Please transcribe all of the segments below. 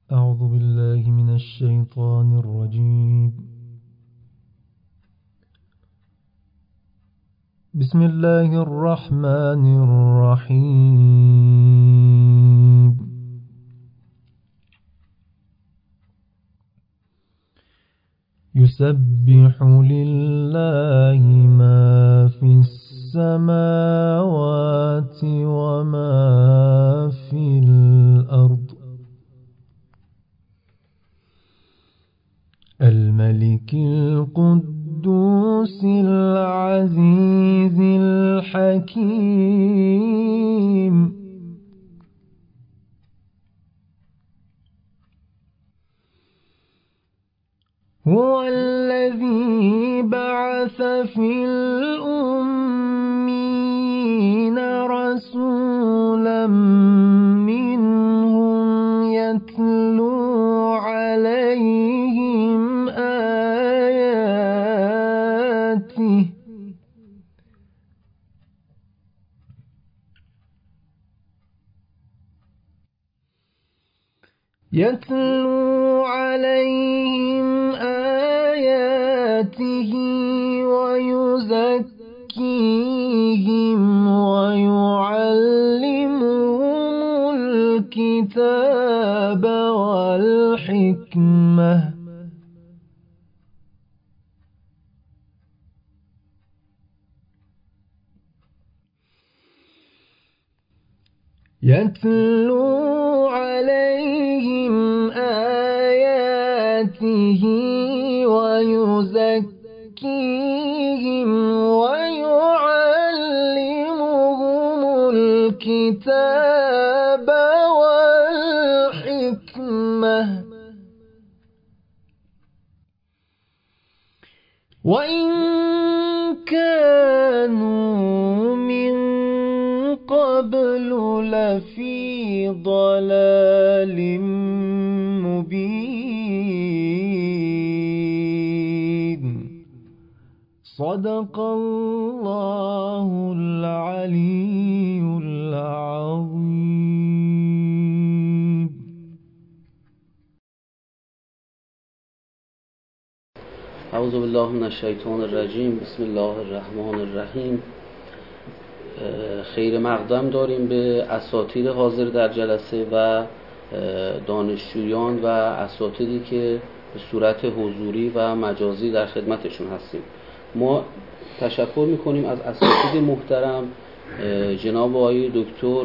أعوذ بالله من الشيطان الرجيم. بسم الله الرحمن الرحيم. يسبح لله ما في السماوات وما في الأرض، الملك القدوس العزيز الحكيم. هو الذي بعث في الأمين رسولا منهم يتلو عليهم آياته ويزكيهم ويعلمهم الكتاب والحكمة يتلو عليهم آياته ويزكيهم ويعلمهم الكتاب والحكمة وإن كانوا من قبل لفي ضلال مبين. صدق الله العلي العظيم. اعوذ بالله من الشیطان الرجیم. بسم الله الرحمن الرحیم. خیر مقدم داریم به اساتید حاضر در جلسه و دانشجویان و اساتیدی که به صورت حضوری و مجازی در خدمتشون هستیم. ما تشکر میکنیم از اساتید محترم جناب آقای دکتر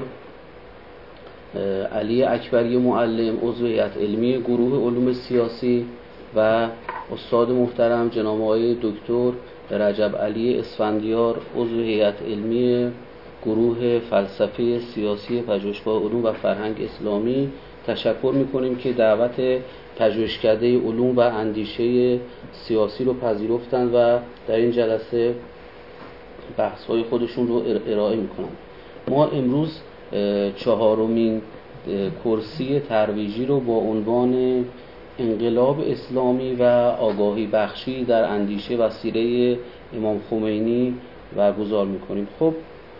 علی اکبری معلم، عضو هیئت علمی گروه علوم سیاسی، و استاد محترم جناب آقای دکتر رجب علی اسفندیار، عضو هیئت علمی گروه فلسفه سیاسی پژوهشگاه علوم و فرهنگ اسلامی. تشکر میکنیم که دعوت پژوهشکده علوم و اندیشه سیاسی رو پذیرفتن و در این جلسه بحث‌های خودشون رو ارائه میکنن. ما امروز چهارمین کرسی ترویجی رو با عنوان انقلاب اسلامی و آگاهی بخشی در اندیشه و سیره امام خمینی برگزار میکنیم. خب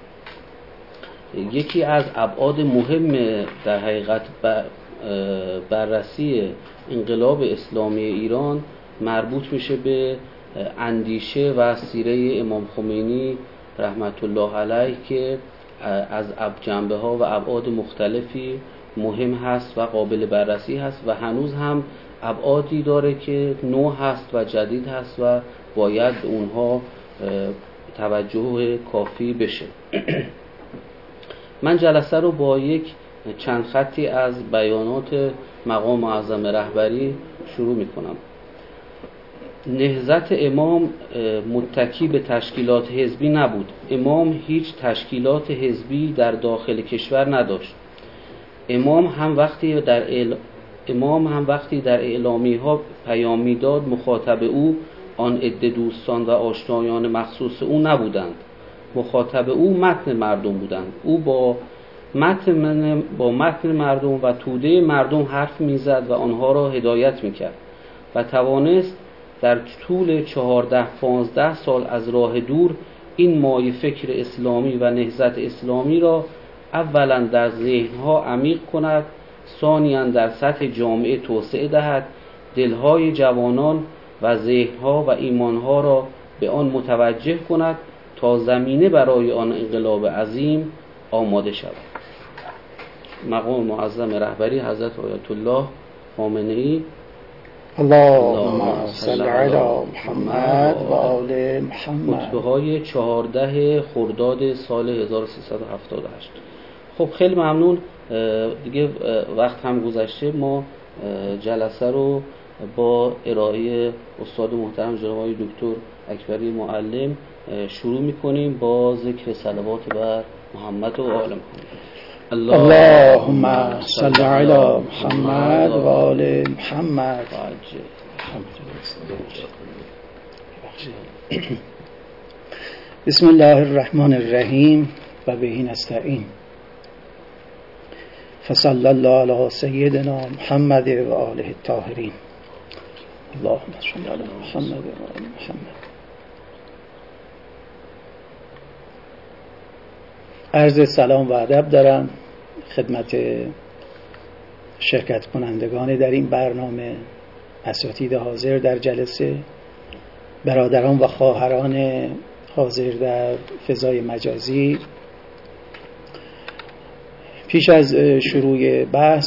یکی از ابعاد مهم در حقیقت بررسی انقلاب اسلامی ایران مربوط میشه به اندیشه و سیره امام خمینی رحمت الله علیه که از جنبه ها و ابعاد مختلفی مهم هست و قابل بررسی هست و هنوز هم ابعادی داره که نو هست و جدید هست و باید به اونها توجه کافی بشه. من جلسه رو با یک چند خطی از بیانات مقام معظم رهبری شروع میکنم. نهضت امام متکی به تشکیلات حزبی نبود. امام هیچ تشکیلات حزبی در داخل کشور نداشت. امام هم وقتی در اعلامی ها پیام میداد مخاطب او آن عده دوستان و آشنایان مخصوص او نبودند. مخاطب او متن مردم بودند. او با متن مردم و توده مردم حرف میزد و آنها را هدایت میکرد و توانست در طول 14-15 سال از راه دور این مایه فکر اسلامی و نهضت اسلامی را اولا در ذهنها عمیق کند ثانیاً در سطح جامعه توسعه دهد، دلهای جوانان و ذهنها و ایمانها را به آن متوجه کند تا زمینه برای آن انقلاب عظیم آماده شود. مقام معظم رهبری حضرت آیت الله خامنه‌ای. اللهم صل علی محمد و آل محمد. خطبه‌های 14 خرداد سال 1378. خب خیلی ممنون. دیگه وقت هم گذشته، ما جلسه رو با ارائه استاد محترم جناب آقای دکتر اکبری معلم شروع می‌کنیم با ذکر صلوات بر محمد و آل محمد. اللهم صل علی محمد و آل محمد. بسم الله الرحمن الرحیم و به نستعین. فصلی الله علی سیدنا محمد و آله الطاهرین. اللهم صل علی محمد و آل محمد. عرض سلام و ادب دارم خدمت شرکت کنندگان در این برنامه، اساتید حاضر در جلسه، برادران و خواهران حاضر در فضای مجازی. پیش از شروع بحث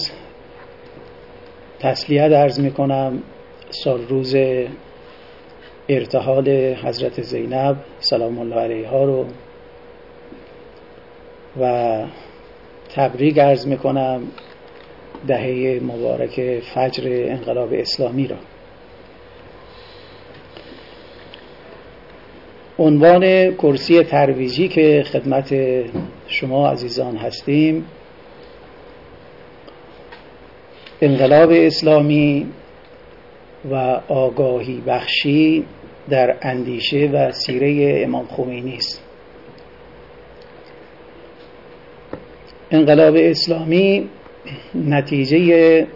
تسلیت عرض می کنم سال روز ارتحال حضرت زینب سلام الله علیها رو و تبریک عرض می کنم دهه مبارک فجر انقلاب اسلامی را. عنوان کرسی ترویجی که خدمت شما عزیزان هستیم، انقلاب اسلامی و آگاهی بخشی در اندیشه و سیره امام خمینی است. انقلاب اسلامی نتیجه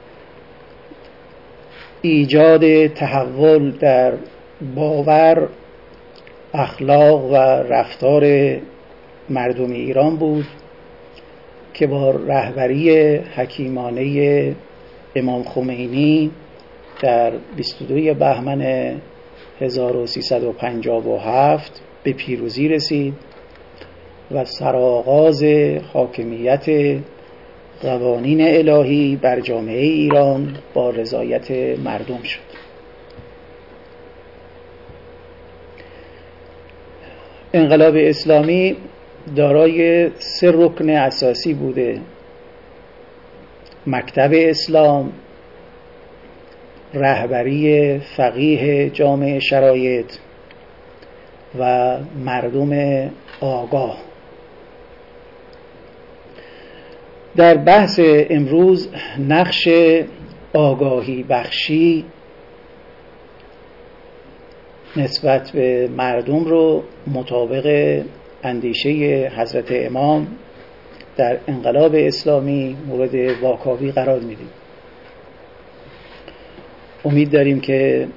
ایجاد تحول در باور، اخلاق و رفتار مردم ایران بود که با رهبری حکیمانه امام خمینی در 22 بهمن 1357 به پیروزی رسید و سرآغاز حاکمیت قوانین الهی بر جامعه ایران با رضایت مردم شد. انقلاب اسلامی دارای 3 رکن اساسی بوده: مکتب اسلام، رهبری فقیه جامعه شرایط و مردم آگاه. در بحث امروز نقش آگاهی بخشی نسبت به مردم رو مطابق اندیشه حضرت امام در انقلاب اسلامی مورد واکاوی قرار میدیم. امید داریم که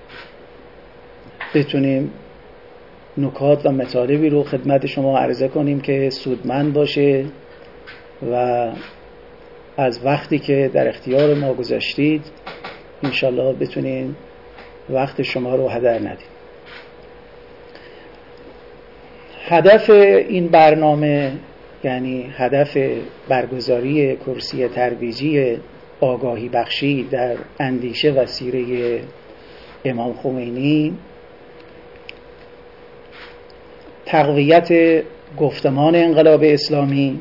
بتونیم نکات و مطالبی رو خدمت شما عرضه کنیم که سودمند باشه و از وقتی که در اختیار ما گذاشتید انشالله بتونیم وقت شما رو هدر ندیم. هدف این برنامه، یعنی هدف برگزاری کرسی ترویجی آگاهی بخشی در اندیشه و سیره امام خمینی، تقویت گفتمان انقلاب اسلامی،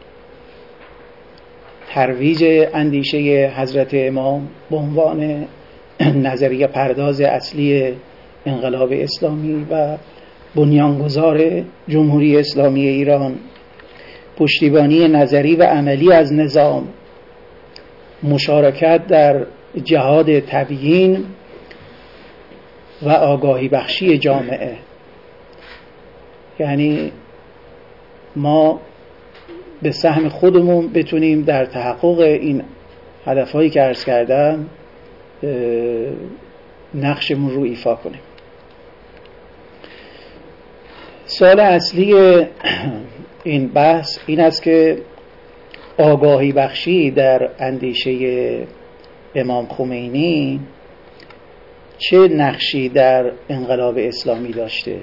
ترویج اندیشه حضرت امام به عنوان نظریه پرداز اصلی انقلاب اسلامی و بنیانگذار جمهوری اسلامی ایران، پشتیبانی نظری و عملی از نظام، مشارکت در جهاد تبیین و آگاهی بخشی جامعه. یعنی ما به سهم خودمون بتونیم در تحقق این هدفهایی که عرض کردم نقشمون رو ایفا کنیم. سوال اصلی این بحث این است که آگاهی بخشی در اندیشه امام خمینی چه نقشی در انقلاب اسلامی داشته؟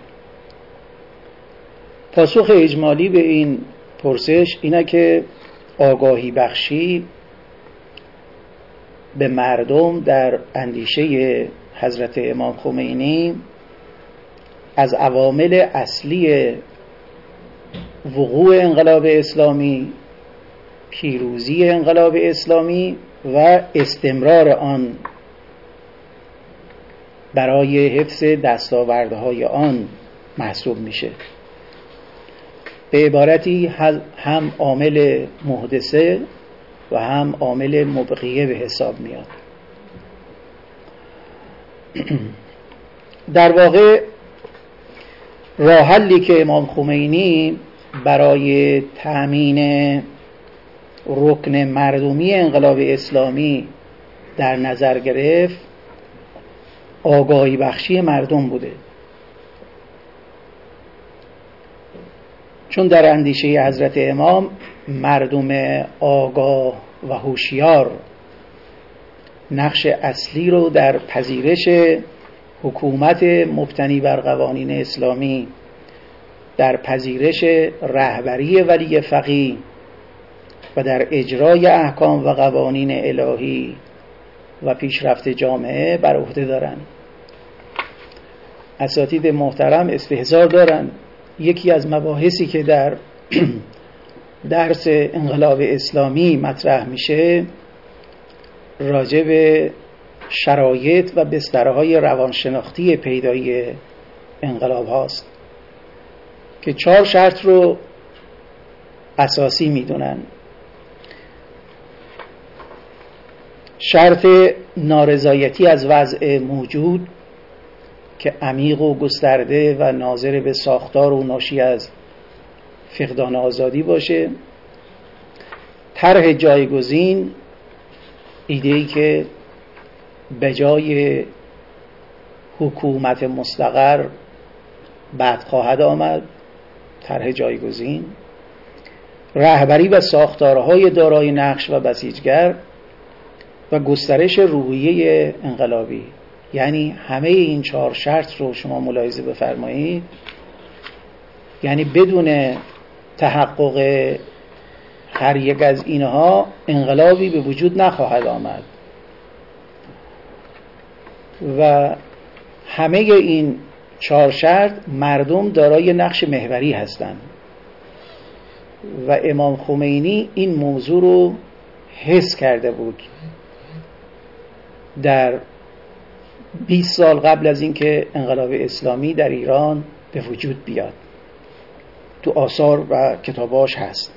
پاسخ اجمالی به این پرسش اینه که آگاهی بخشی به مردم در اندیشه حضرت امام خمینی از عوامل اصلی وقوع انقلاب اسلامی، پیروزی انقلاب اسلامی و استمرار آن برای حفظ دستاوردهای آن محسوب میشه. به عبارتی هم عامل محدثه و هم عامل مبقیه به حساب میاد. در واقع راه حلی که امام خمینی برای تأمین رکن مردمی انقلاب اسلامی در نظر گرفت آگاهی بخشی مردم بوده، چون در اندیشه حضرت امام مردم آگاه و هوشیار نقش اصلی رو در پذیرش حکومت مبتنی بر قوانین اسلامی، در پذیرش رهبری ولی فقیه و در اجرای احکام و قوانین الهی و پیشرفت جامعه بر عهده دارند. اساتید محترم استحضار دارند یکی از مباحثی که در درس انقلاب اسلامی مطرح میشه راجع به شرایط و بسترهای روانشناختی پیدایی انقلاب هاست که 4 شرط رو اساسی میدونن. شرط نارضایتی از وضع موجود که عمیق و گسترده و ناظر به ساختار و ناشی از فقدان آزادی باشه. طرح جایگزین، ایده‌ای که به جای حکومت مستقر بعد خواهد آمد، طرح جایگزین. رهبری و ساختارهای دارای نقش و بسیجگر و گسترش روحیه انقلابی. یعنی همه این 4 شرط رو شما ملاحظه بفرمایید، یعنی بدون تحقق هر یک از اینها انقلابی به وجود نخواهد آمد و همه این 4 شرط مردم دارای نقش محوری هستند و امام خمینی این موضوع رو حس کرده بود در 20 سال قبل از اینکه انقلاب اسلامی در ایران به وجود بیاد. تو آثار و کتاباش هست.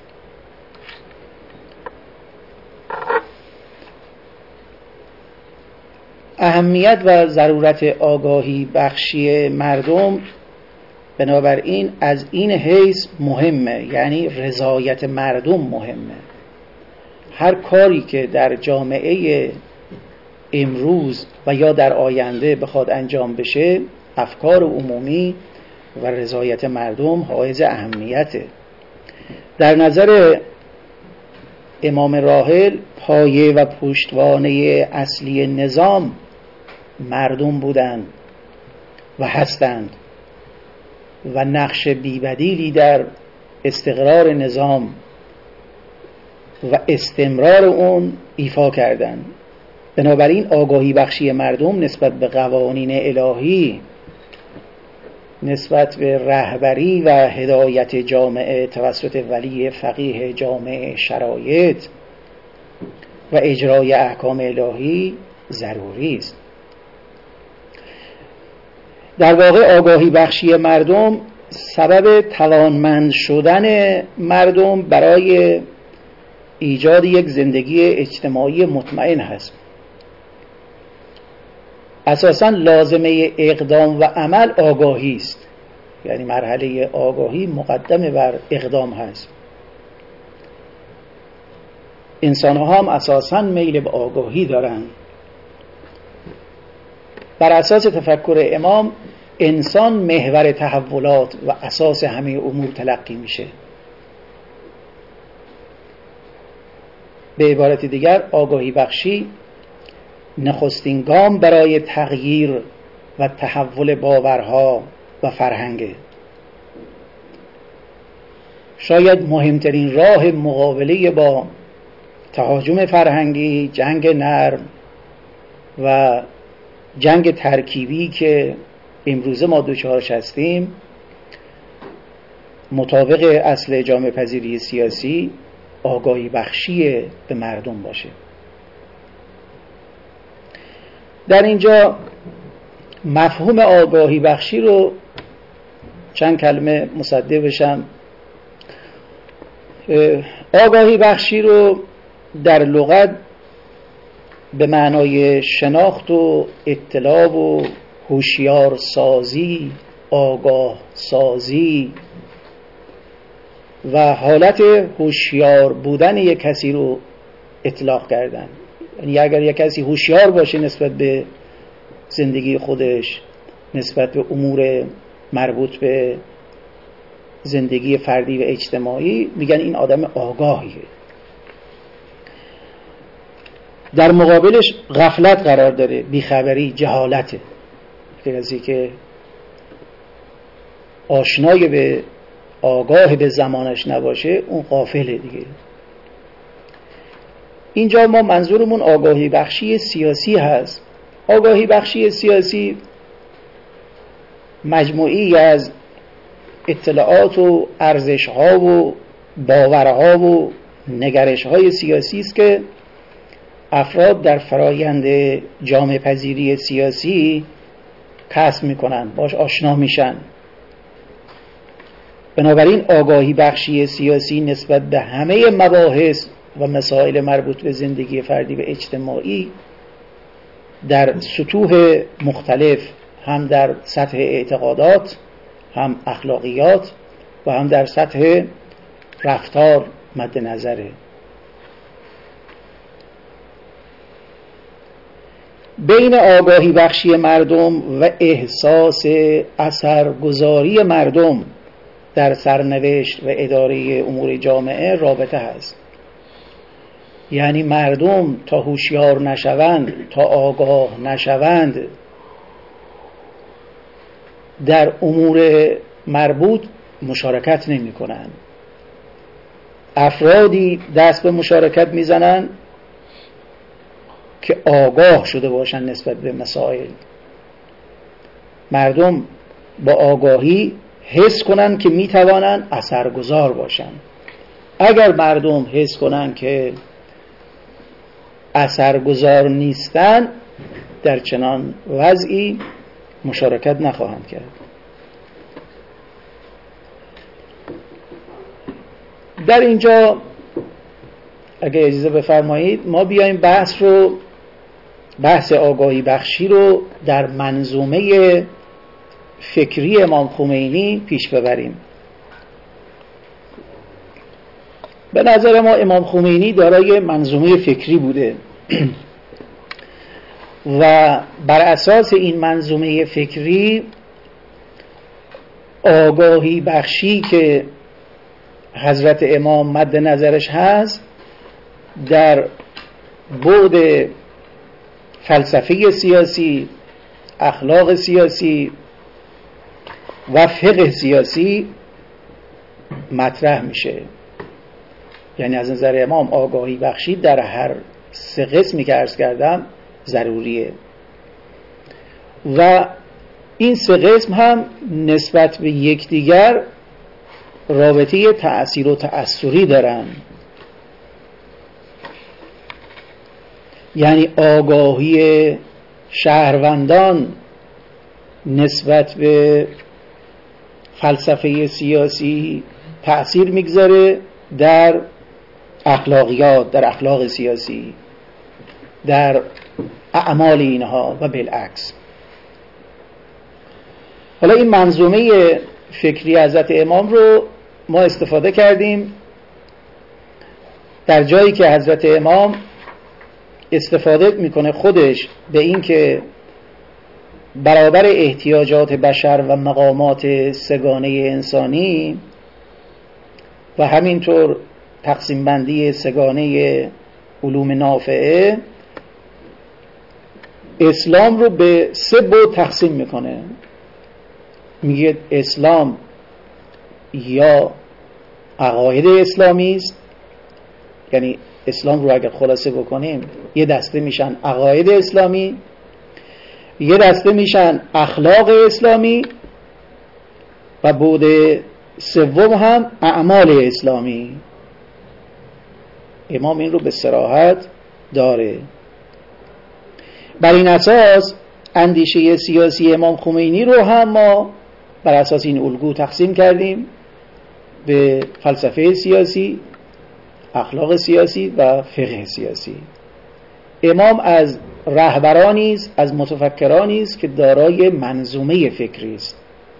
اهمیت و ضرورت آگاهی بخشی مردم بنابراین از این حیث مهمه، یعنی رضایت مردم مهمه. هر کاری که در جامعه امروز و یا در آینده بخواد انجام بشه، افکار عمومی و رضایت مردم حائز اهمیته. در نظر امام راحل پایه و پشتوانه اصلی نظام مردم بودند و هستند و نقش بی‌بدیلی در استقرار نظام و استمرار اون ایفا کردند. بنابراین آگاهی بخشی مردم نسبت به قوانین الهی، نسبت به رهبری و هدایت جامعه توسط ولی فقیه جامعه شرایط و اجرای احکام الهی ضروری است. در واقع آگاهی بخشی مردم سبب توانمند شدن مردم برای ایجاد یک زندگی اجتماعی مطمئن هست. اساساً لازمه اقدام و عمل آگاهی است، یعنی مرحله آگاهی مقدم بر اقدام هست. انسان ها هم اساساً میل به آگاهی دارند. بر اساس تفکر امام انسان محور تحولات و اساس همه امور تلقی میشه. به عبارت دیگر آگاهی بخشی نخستین گام برای تغییر و تحول باورها و فرهنگه. شاید مهمترین راه مقابله با تهاجم فرهنگی، جنگ نرم و جنگ ترکیبی که امروزه ما دچارش هستیم، مطابق اصل جامعه پذیری سیاسی آگاهی بخشی به مردم باشه. در اینجا مفهوم آگاهی بخشی رو چند کلمه مصدق بشم. آگاهی بخشی رو در لغت به معنای شناخت و اطلاع و هوشیار سازی، آگاه سازی و حالت هوشیار بودن یک کسی رو اطلاق کردن. یعنی اگر یک کسی هوشیار باشه نسبت به زندگی خودش، نسبت به امور مربوط به زندگی فردی و اجتماعی، میگن این آدم آگاهیه. در مقابلش غفلت قرار داره، بیخبری، جهالته. کسی که آشنای به آگاه به زمانش نباشه اون غافله دیگه. اینجا ما منظورمون آگاهی بخشی سیاسی هست. آگاهی بخشی سیاسی مجموعی از اطلاعات و ارزش‌ها و باورها و نگرش‌های سیاسی است که افراد در فرایند جامعه پذیری سیاسی کسب میکنن، باش آشنا میشن. بنابراین آگاهی بخشی سیاسی نسبت به همه مباحث و مسائل مربوط به زندگی فردی و اجتماعی در سطوح مختلف، هم در سطح اعتقادات، هم اخلاقیات و هم در سطح رفتار مد نظره. بین آگاهی بخشی مردم و احساس اثرگذاری مردم در سرنوشت و اداره امور جامعه رابطه هست. یعنی مردم تا هوشیار نشوند، تا آگاه نشوند در امور مربوط مشارکت نمی کنند. افرادی دست به مشارکت میزنند که آگاه شده باشند نسبت به مسائل. مردم با آگاهی حس کنند که میتوانند اثرگذار باشند. اگر مردم حس کنند که اثرگذار نیستند، در چنان وضعی مشارکت نخواهند کرد. در اینجا اگه اجازه بفرمایید ما بیایم بحث آگاهی بخشی رو در منظومه فکری امام خمینی پیش ببریم. به نظر ما امام خمینی دارای منظومه فکری بوده و بر اساس این منظومه فکری آگاهی بخشی که حضرت امام مد نظرش هست در بعد فلسفه سیاسی، اخلاق سیاسی و فقه سیاسی مطرح میشه. یعنی از نظر امام آگاهی بخشی در هر سه قسمی که عرض کردم ضروریه و این سه قسم هم نسبت به یکدیگر رابطه تأثیر و تأثری دارن. یعنی آگاهی شهروندان نسبت به فلسفه سیاسی تأثیر میگذاره در اخلاقیات، در اخلاق سیاسی، در اعمال اینها و بالعکس. حالا این منظومه فکری حضرت امام رو ما استفاده کردیم در جایی که حضرت امام استفاده میکنه خودش به این که برابر احتیاجات بشر و مقامات سگانه انسانی و همینطور تقسیم بندی سگانه علوم نافعه اسلام رو به 3 بعد تقسیم میکنه. میگه اسلام یا عقاید اسلامی است، یعنی اسلام رو اگر خلاصه بکنیم یه دسته میشن عقاید اسلامی، یه دسته میشن اخلاق اسلامی و بعد سوم هم اعمال اسلامی. امام این رو به صراحت داره. بر این اساس اندیشه سیاسی امام خمینی رو هم ما بر اساس این الگو تقسیم کردیم به فلسفه سیاسی، اخلاق سیاسی و فقه سیاسی. امام از رهبرانی است، از متفکرانی است که دارای منظومه فکری است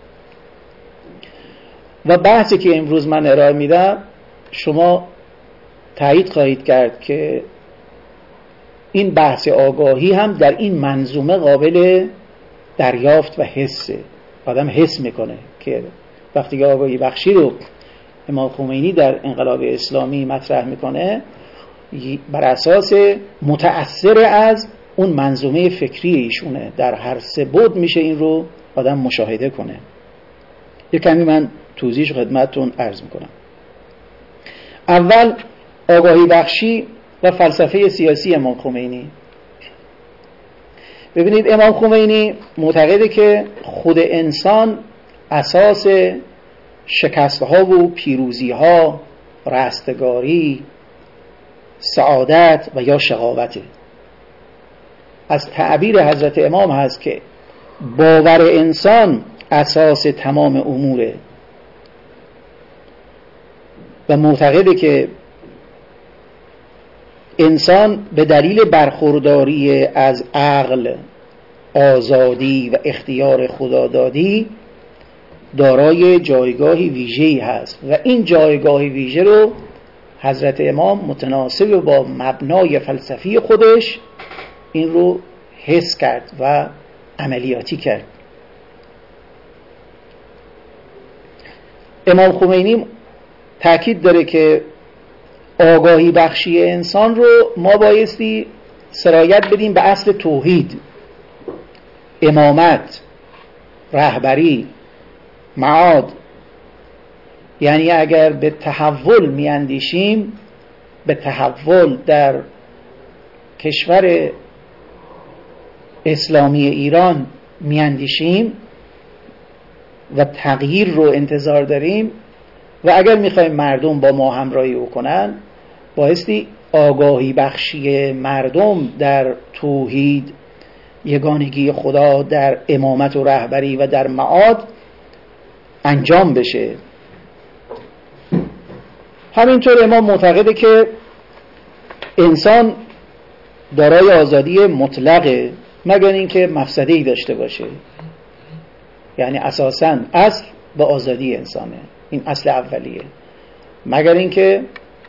و بحثی که امروز من ارائه میدم شما تایید خواهید کرد که این بحث آگاهی هم در این منظومه قابل دریافت و حسه. آدم حس میکنه که وقتی که آگاهی بخشی رو امام خمینی در انقلاب اسلامی مطرح میکنه بر اساس متأثر از اون منظومه فکری ایشونه. در هر 3 بعد میشه این رو آدم مشاهده کنه. یک کمی من توضیحش خدمتتون عرض میکنم. اول آگاهی بخشی و فلسفه سیاسی امام خمینی. ببینید امام خمینی معتقده که خود انسان اساس شکست‌ها و پیروزی‌ها، رستگاری، سعادت و یا شقاوته. از تعبیر حضرت امام هست که باور انسان اساس تمام اموره و معتقده که انسان به دلیل برخورداری از عقل، آزادی و اختیار خدادادی دارای جایگاهی ویژه‌ای هست و این جایگاه ویژه رو حضرت امام متناسب با مبنای فلسفی خودش این رو حس کرد و عملیاتی کرد. امام خمینی تأکید داره که آگاهی بخشی انسان رو ما بایستی سرایت بدیم به اصل توحید، امامت، رهبری، معاد. یعنی اگر به تحول میاندیشیم، به تحول در کشور اسلامی ایران میاندیشیم و تغییر رو انتظار داریم و اگر میخوایم مردم با ما همراهی کنن بایستی آگاهی بخشی مردم در توحید، یگانگی خدا، در امامت و رهبری و در معاد انجام بشه. همینطور امام معتقده که انسان دارای آزادی مطلقه مگر اینکه مفسده‌ای داشته باشه. یعنی اساساً اصل به آزادی انسانه، این اصل اولیه، مگر اینکه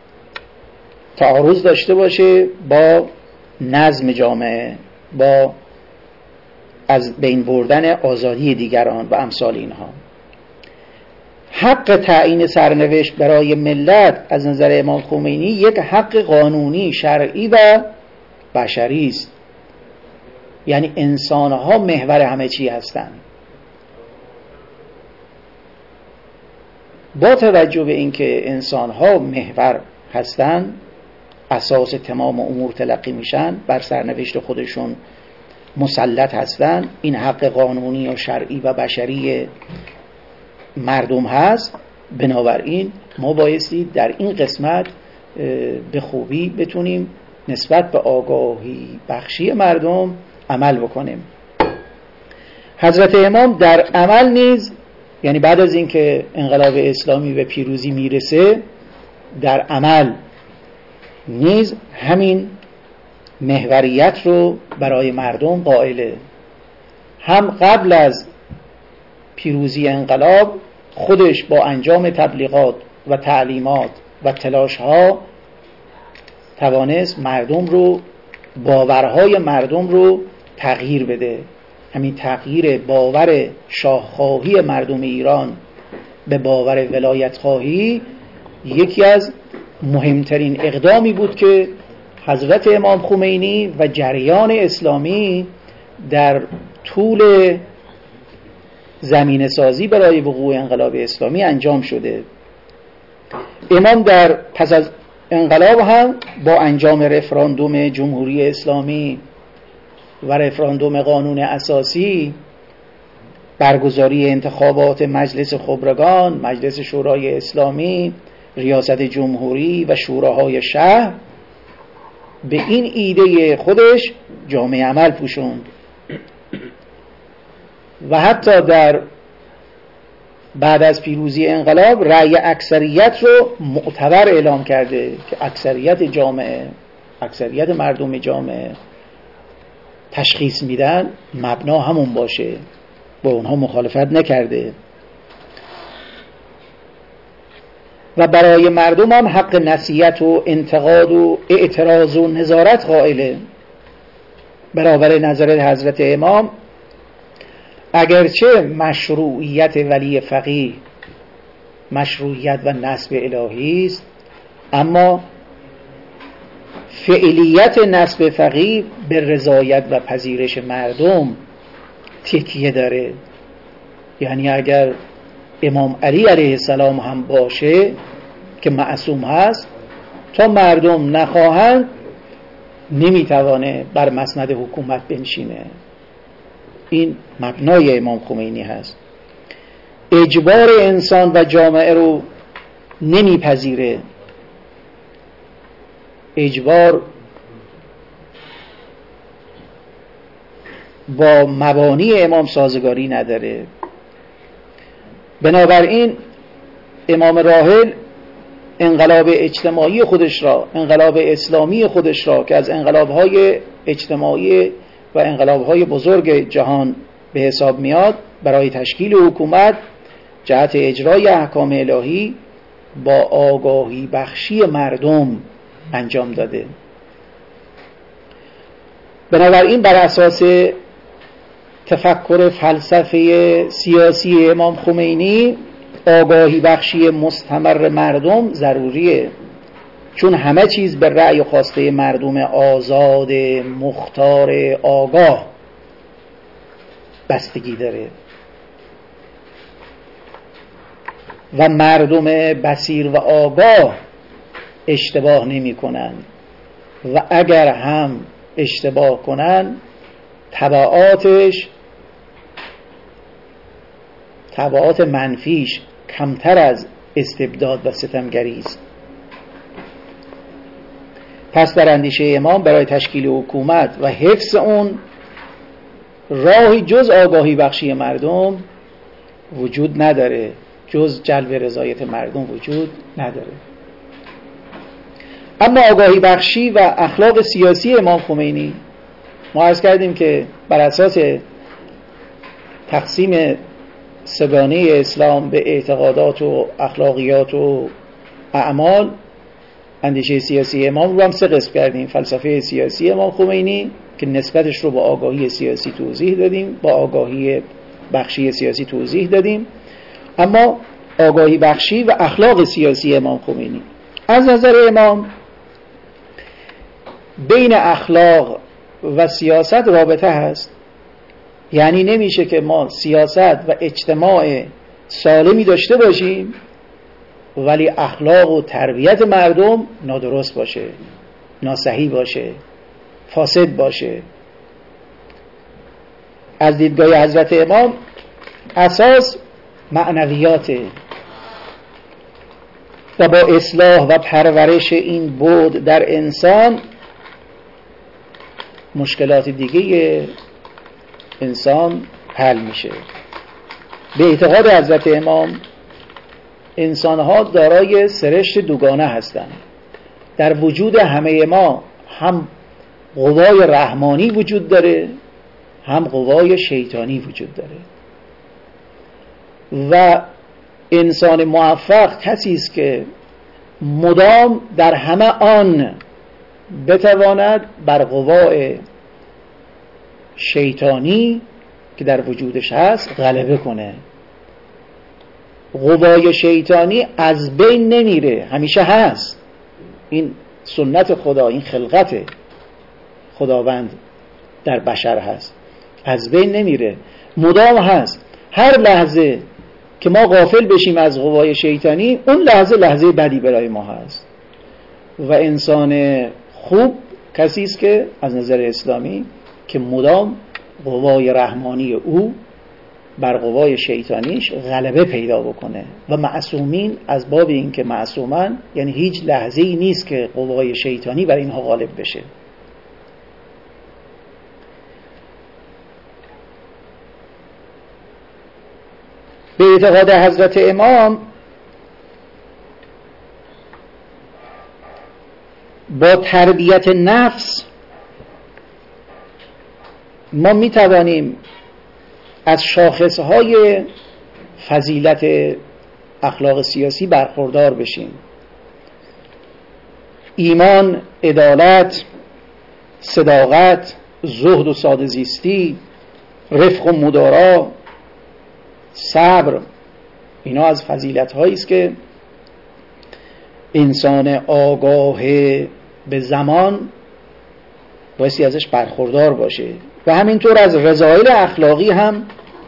تعارض داشته باشه با نظم جامعه، با از بین بردن آزادی دیگران و امثال اینها. حق تعیین سرنوشت برای ملت از نظر امام خمینی یک حق قانونی، شرعی و بشری است. یعنی انسانها محور همه چی هستند. با توجه به اینکه انسانها محور هستند، اساس تمام امور تلقی میشن، بر سرنوشت خودشون مسلط هستند، این حق قانونی و شرعی و بشری مردم هست. بنابراین ما بایستی در این قسمت به خوبی بتونیم نسبت به آگاهی بخشی مردم عمل بکنیم. حضرت امام در عمل نیز، یعنی بعد از اینکه انقلاب اسلامی به پیروزی میرسه، در عمل نیز همین محوریت رو برای مردم قائله. هم قبل از پیروزی انقلاب خودش با انجام تبلیغات و تعلیمات و تلاش‌ها توانست مردم رو، باورهای مردم رو تغییر بده. همین تغییر باور شاهخواهی مردم ایران به باور ولایتخواهی یکی از مهمترین اقدامی بود که حضرت امام خمینی و جریان اسلامی در طول زمینه سازی برای وقوع انقلاب اسلامی انجام شده. امام در پس از انقلاب هم با انجام رفراندوم جمهوری اسلامی و رفراندوم قانون اساسی، برگزاری انتخابات مجلس خبرگان، مجلس شورای اسلامی، ریاست جمهوری و شوراهای شهر، به این ایده خودش جامعه عمل پوشوند و حتی در بعد از پیروزی انقلاب رأی اکثریت رو معتبر اعلام کرده که اکثریت مردم جامعه تشخیص میدن مبنا همون باشه، با اونها مخالفت نکرده و برای مردم هم حق نصیحت و انتقاد و اعتراض و نظارت قائله. برابر نظر حضرت امام اگرچه مشروعیت ولی فقیه مشروعیت و نصب الهی است، اما فعلیت نصب فقیه به رضایت و پذیرش مردم تکیه داره. یعنی اگر امام علی علیه السلام هم باشه که معصوم هست، تا مردم نخواهند نمیتوانه بر مسند حکومت بنشینه. این مبنای امام خمینی هست. اجبار انسان و جامعه رو نمیپذیره. اجبار با مبانی امام سازگاری نداره. بنابراین امام راحل انقلاب اجتماعی خودش را، انقلاب اسلامی خودش را که از انقلاب‌های اجتماعی و انقلاب‌های بزرگ جهان به حساب میاد، برای تشکیل حکومت جهت اجرای احکام الهی با آگاهی بخشی مردم انجام داده. بنابراین بر اساس تفکر فلسفه سیاسی امام خمینی آگاهی بخشی مستمر مردم ضروریه، چون همه چیز به رأی و خواسته مردم آزاد مختار آگاه بستگی داره و مردم بصیر و آگاه اشتباه نمی کنن و اگر هم اشتباه کنن تبعات منفیش کمتر از استبداد و ستمگری است. پس در اندیشه امام برای تشکیل حکومت و حفظ اون راهی جز آگاهی بخشی مردم وجود نداره، جز جلب رضایت مردم وجود نداره. اما آگاهی بخشی و اخلاق سیاسی امام خمینی، ما عرض کردیم که بر اساس تقسیم سگانه اسلام به اعتقادات و اخلاقیات و اعمال، اندیشه سیاسی امام رو هم 3 قسم کردیم. فلسفه سیاسی امام خمینی که نسبتش رو با آگاهی سیاسی توضیح دادیم، با آگاهی بخشی سیاسی توضیح دادیم. اما آگاهی بخشی و اخلاق سیاسی امام خمینی، از نظر امام بین اخلاق و سیاست رابطه هست. یعنی نمیشه که ما سیاست و اجتماع سالمی داشته باشیم ولی اخلاق و تربیت مردم نادرست باشه، ناصحیح باشه، فاسد باشه. از دیدگاه حضرت امام اساس معنویاته و با اصلاح و پرورش این بود در انسان مشکلات دیگه انسان حل میشه. به اعتقاد حضرت امام انسانها دارای سرشت دوگانه هستند. در وجود همه ما هم قوای رحمانی وجود داره، هم قوای شیطانی وجود داره و انسان موفق کسی است که مدام در همه آن بتواند بر قوای شیطانی که در وجودش هست غلبه کنه. قوای شیطانی از بین نمیره، همیشه هست. این سنت خدا، این خلقت خداوند در بشر هست، از بین نمیره، مدام هست. هر لحظه که ما غافل بشیم از قوای شیطانی، اون لحظه بدی برای ما هست. و انسان خوب کسی است که از نظر اسلامی که مدام قوای رحمانی او بر قوای شیطانیش غلبه پیدا بکنه. و معصومین از باب این که معصومن، یعنی هیچ لحظه‌ای نیست که قوای شیطانی بر اینها غالب بشه. به اعتقاد حضرت امام با تربیت نفس ما می توانیم از شاخصهای فضیلت اخلاق سیاسی برخوردار بشیم. ایمان، عدالت، صداقت، زهد و ساده زیستی، رفق و مدارا، صبر، اینا از فضیلت هایی است که انسان آگاه به زمان بایستی ازش برخوردار باشه و همینطور از رذایل اخلاقی هم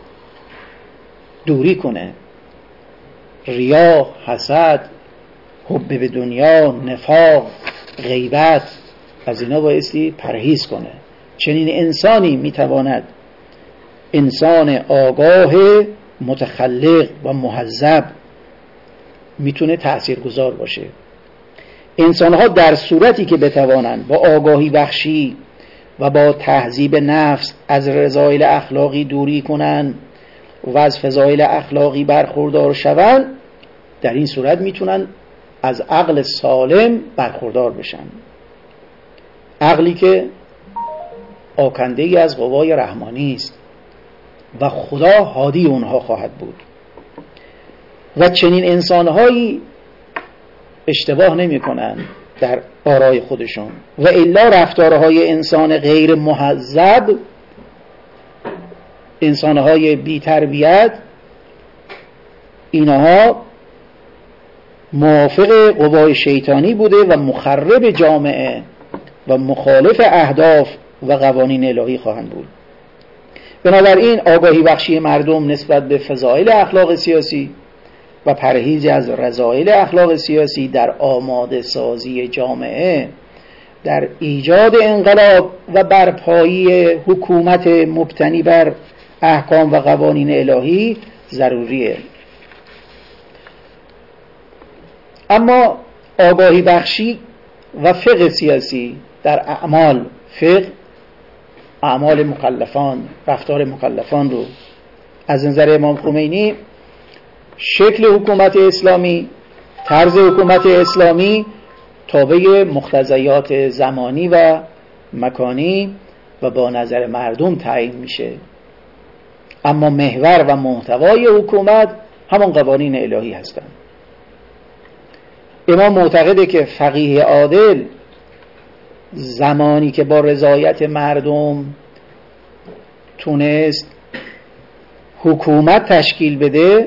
دوری کنه. ریا، حسد، حب به دنیا، نفاق، غیبت، از اینا بایستی پرهیز کنه. چنین انسانی میتواند انسان آگاه، متخلق و مهذب میتونه تأثیرگذار باشه. انسانها در صورتی که بتوانند با آگاهی بخشی و با تهذیب نفس از رذایل اخلاقی دوری کنند و از فضایل اخلاقی برخوردار شوند، در این صورت میتونن از عقل سالم برخوردار بشن، عقلی که آکنده‌ای از قوای رحمانی است و خدا هادی اونها خواهد بود. و چنین انسانهایی اشتباه نمی کنن در آرای خودشون و الا رفتارهای انسان غیر مهذب، انسانهای بی تربیت، اینها موافق قوای شیطانی بوده و مخرب جامعه و مخالف اهداف و قوانین الهی خواهند بود. بنابراین آگاهی بخشی مردم نسبت به فضایل اخلاق سیاسی و پرهیز از رذایل اخلاق سیاسی در آماده سازی جامعه، در ایجاد انقلاب و برپایی حکومت مبتنی بر احکام و قوانین الهی ضروریه. اما آگاهی بخشی و فقه سیاسی در اعمال، فقه اعمال مکلفان، رفتار مکلفان رو از نظر امام خمینی شکل حکومت اسلامی، طرز حکومت اسلامی تابع مقتضیات زمانی و مکانی و با نظر مردم تعیین میشه، اما محور و محتوای حکومت همون قوانین الهی هستند. امام معتقده که فقیه عادل زمانی که با رضایت مردم تونست حکومت تشکیل بده،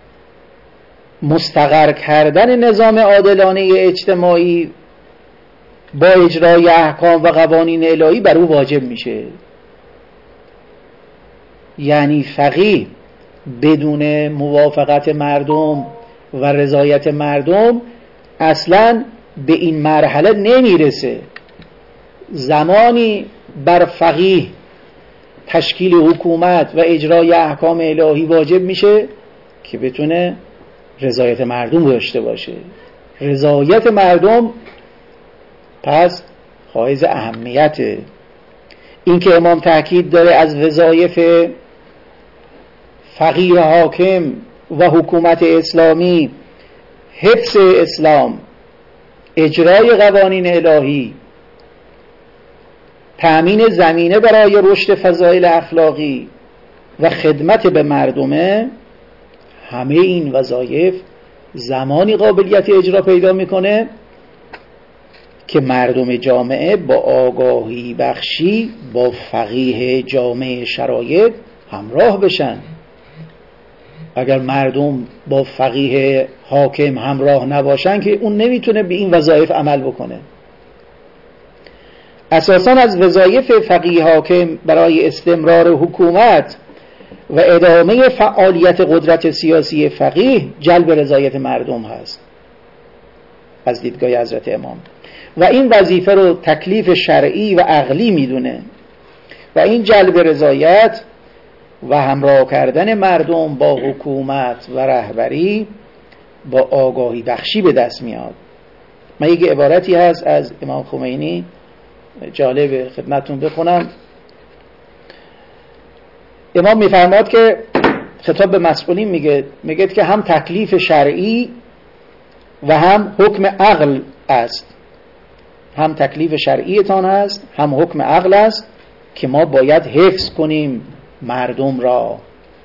مستقر کردن نظام عادلانه اجتماعی با اجرای احکام و قوانین الهی بر او واجب میشه. یعنی فقیه بدون موافقت مردم و رضایت مردم اصلاً به این مرحله نمیرسه. زمانی بر فقیه تشکیل حکومت و اجرای احکام الهی واجب میشه که بتونه رضایت مردم داشته باشه. رضایت مردم پس حائز اهمیته. این که امام تاکید داره از وظایف فقیه حاکم و حکومت اسلامی حفظ اسلام، اجرای قوانین الهی، تأمین زمینه برای رشد فضایل اخلاقی و خدمت به مردمه، همه این وظایف زمانی قابلیت اجرا پیدا میکنه که مردم جامعه با آگاهی بخشی با فقیه جامعه شرایط همراه بشن. اگر مردم با فقیه حاکم همراه نباشن که اون نمیتونه به این وظایف عمل بکنه. اساساً از وظایف فقیه حاکم برای استمرار حکومت و ادامه فعالیت قدرت سیاسی فقیه جلب رضایت مردم هست از دیدگاه حضرت امام، و این وظیفه رو تکلیف شرعی و عقلی میدونه و این جلب رضایت و همراه کردن مردم با حکومت و رهبری با آگاهی بخشی به دست میاد. من یک عبارتی هست از امام خمینی جالب خدمتتون بخونم. امام میفرماد که خطاب به مسئولین میگه که هم تکلیف شرعی و هم حکم عقل است، هم تکلیف شرعیتان است هم حکم عقل است که ما باید حفظ کنیم مردم را.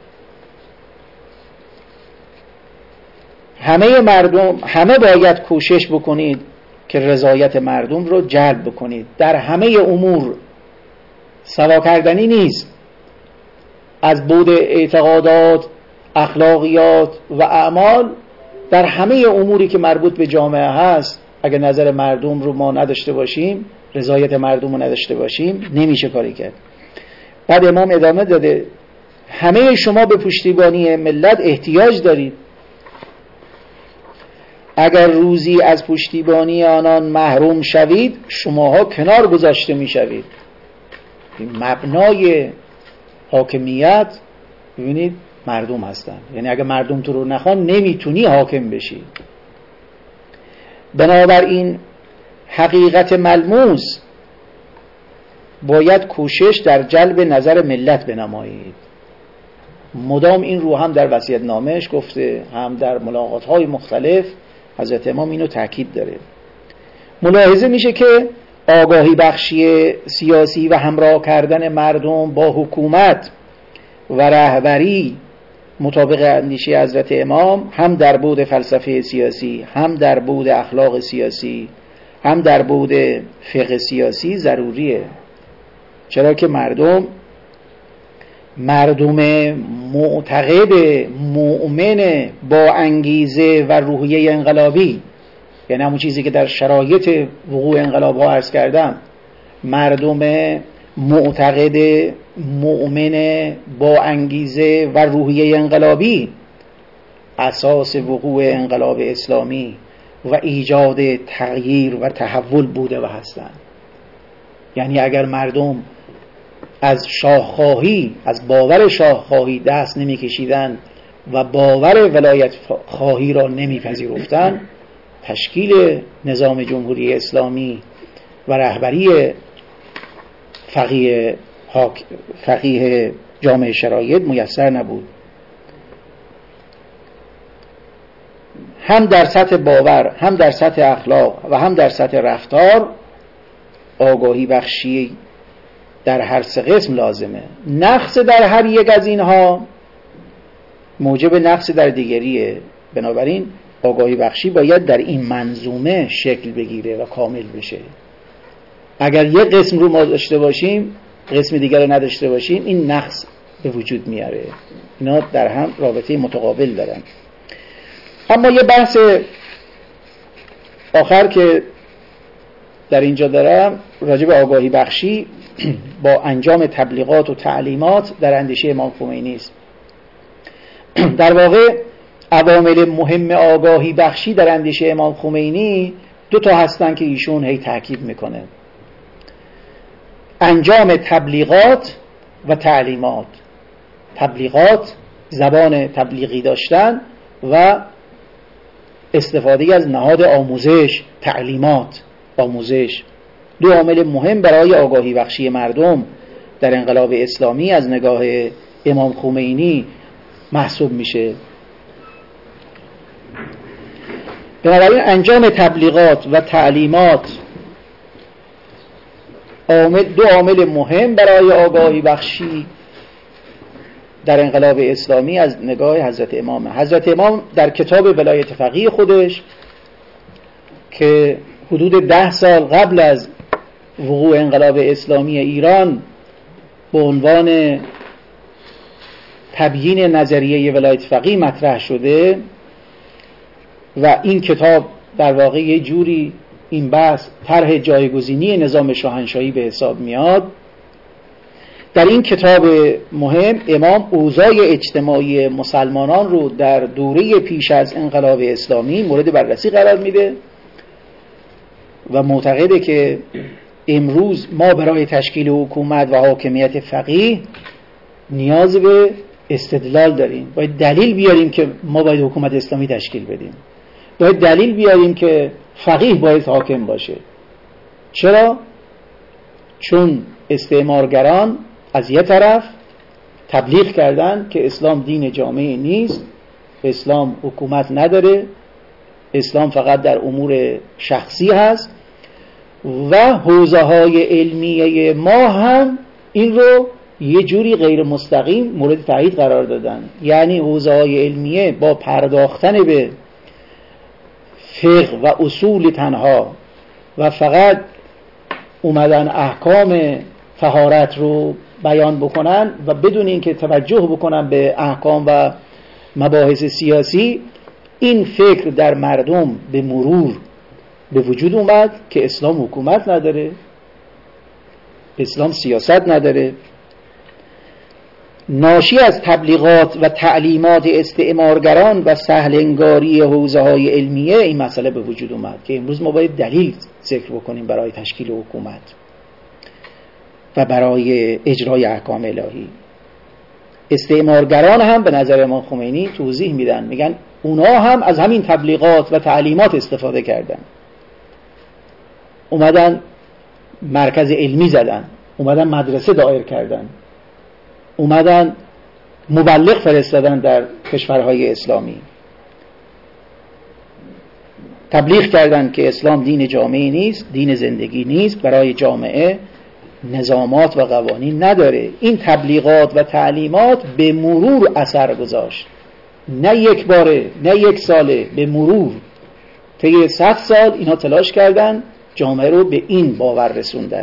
همه باید کوشش بکنید که رضایت مردم رو جلب بکنید. در همه امور سوا کردنی نیست، از بود اعتقادات، اخلاقیات و اعمال، در همه اموری که مربوط به جامعه هست اگر نظر مردم رو ما نداشته باشیم، رضایت مردم رو نداشته باشیم، نمیشه کاری کرد. بعد امام ادامه داده همه شما به پشتیبانی ملت احتیاج دارید. اگر روزی از پشتیبانی آنان محروم شوید شماها کنار گذاشته می شوید. مبنای حاکمیت ببینید مردم هستن، یعنی اگر مردم تو رو نخوان نمیتونی حاکم بشی. بنابراین حقیقت ملموس باید کوشش در جلب نظر ملت بنمایید. مدام این رو هم در وصیت نامش گفته، هم در ملاقات‌های مختلف حضرت امام اینو تاکید داره. ملاحظه میشه که آگاهی بخشی سیاسی و همراه کردن مردم با حکومت و رهبری مطابق اندیشه حضرت امام هم در بعد فلسفه سیاسی، هم در بعد اخلاق سیاسی، هم در بعد فقه سیاسی ضروریه. چرا که مردم معتقد مؤمن با انگیزه و روحیه انقلابی، یعنی همون چیزی که در شرایط وقوع انقلاب ها عرض کردم، مردم معتقد مؤمن با انگیزه و روحیه انقلابی اساس وقوع انقلاب اسلامی و ایجاد تغییر و تحول بوده و هستند. یعنی اگر مردم از شاهخواهی، از باور شاهخواهی دست نمی کشیدن و باور ولایت خواهی را نمی پذیرفتن، تشکیل نظام جمهوری اسلامی و رهبری فقیه جامعه شرایط میسر نبود. هم در سطح باور، هم در سطح اخلاق و هم در سطح رفتار آگاهی بخشی در هر سه قسم لازمه. نقص در هر یک از اینها موجب نقص در دیگریه. بنابراین آگاهی بخشی باید در این منظومه شکل بگیره و کامل بشه. اگر یک قسم رو ما داشته باشیم قسم دیگر رو نداشته باشیم این نقص به وجود میاره. اینا در هم رابطه متقابل دارن. اما یه بحث آخر که در اینجا دارم راجع به آگاهی بخشی با انجام تبلیغات و تعلیمات در اندیشه امام خمینی است. در واقع عوامل مهم آگاهی بخشی در اندیشه امام خمینی دو تا هستن که ایشون هی تاکید میکنه: انجام تبلیغات و تعلیمات. تبلیغات، زبان تبلیغی داشتن، و استفاده از نهاد آموزش، تعلیمات، آموزش. دو عامل مهم برای آگاهی بخشی مردم در انقلاب اسلامی از نگاه امام خمینی محسوب میشه. بنابراین انجام تبلیغات و تعلیمات دو عامل مهم برای آگاهی بخشی در انقلاب اسلامی از نگاه حضرت امام. حضرت امام در کتاب ولایت فقیه خودش که حدود 10 سال قبل از وقوع انقلاب اسلامی ایران به عنوان تبیین نظریه ولایت فقیه مطرح شده و این کتاب در واقع یه جوری این بحث طرح جایگزینی نظام شاهنشاهی به حساب میاد. در این کتاب مهم امام اوضاع اجتماعی مسلمانان رو در دوره پیش از انقلاب اسلامی مورد بررسی قرار میده و معتقده که امروز ما برای تشکیل حکومت و حاکمیت فقیه نیاز به استدلال داریم. باید دلیل بیاریم که ما باید حکومت اسلامی تشکیل بدیم، باید دلیل بیاریم که فقیه باید حاکم باشه. چرا؟ چون استعمارگران از یه طرف تبلیغ کردن که اسلام دین جامعه نیست، اسلام حکومت نداره، اسلام فقط در امور شخصی هست، و حوزه های علمیه ما هم این رو یه جوری غیر مستقیم مورد تایید قرار دادن. یعنی حوزه های علمیه با پرداختن به فقه و اصول تنها و فقط اومدن احکام طهارت رو بیان بکنن و بدون اینکه توجه بکنن به احکام و مباحث سیاسی، این فکر در مردم به مرور به وجود اومد که اسلام حکومت نداره، اسلام سیاست نداره. ناشی از تبلیغات و تعلیمات استعمارگران و سهلنگاری حوزه‌های علمیه این مسئله به وجود اومد که امروز ما باید دلیل ذکر بکنیم برای تشکیل حکومت و برای اجرای احکام الهی. استعمارگران هم به نظر امام خمینی توضیح میدن، میگن اونا هم از همین تبلیغات و تعلیمات استفاده کردن، اومدن مرکز علمی زدن، اومدن مدرسه دایر کردن، اومدن مبلغ فرستادن در کشورهای اسلامی، تبلیغ کردن که اسلام دین جامعه نیست، دین زندگی نیست، برای جامعه نظامات و قوانین نداره. این تبلیغات و تعلیمات به مرور اثر گذاشت، نه یک باره، نه یک ساله، به مرور طی 100 سال اینا تلاش کردن جامعه رو به این باور رسوندن.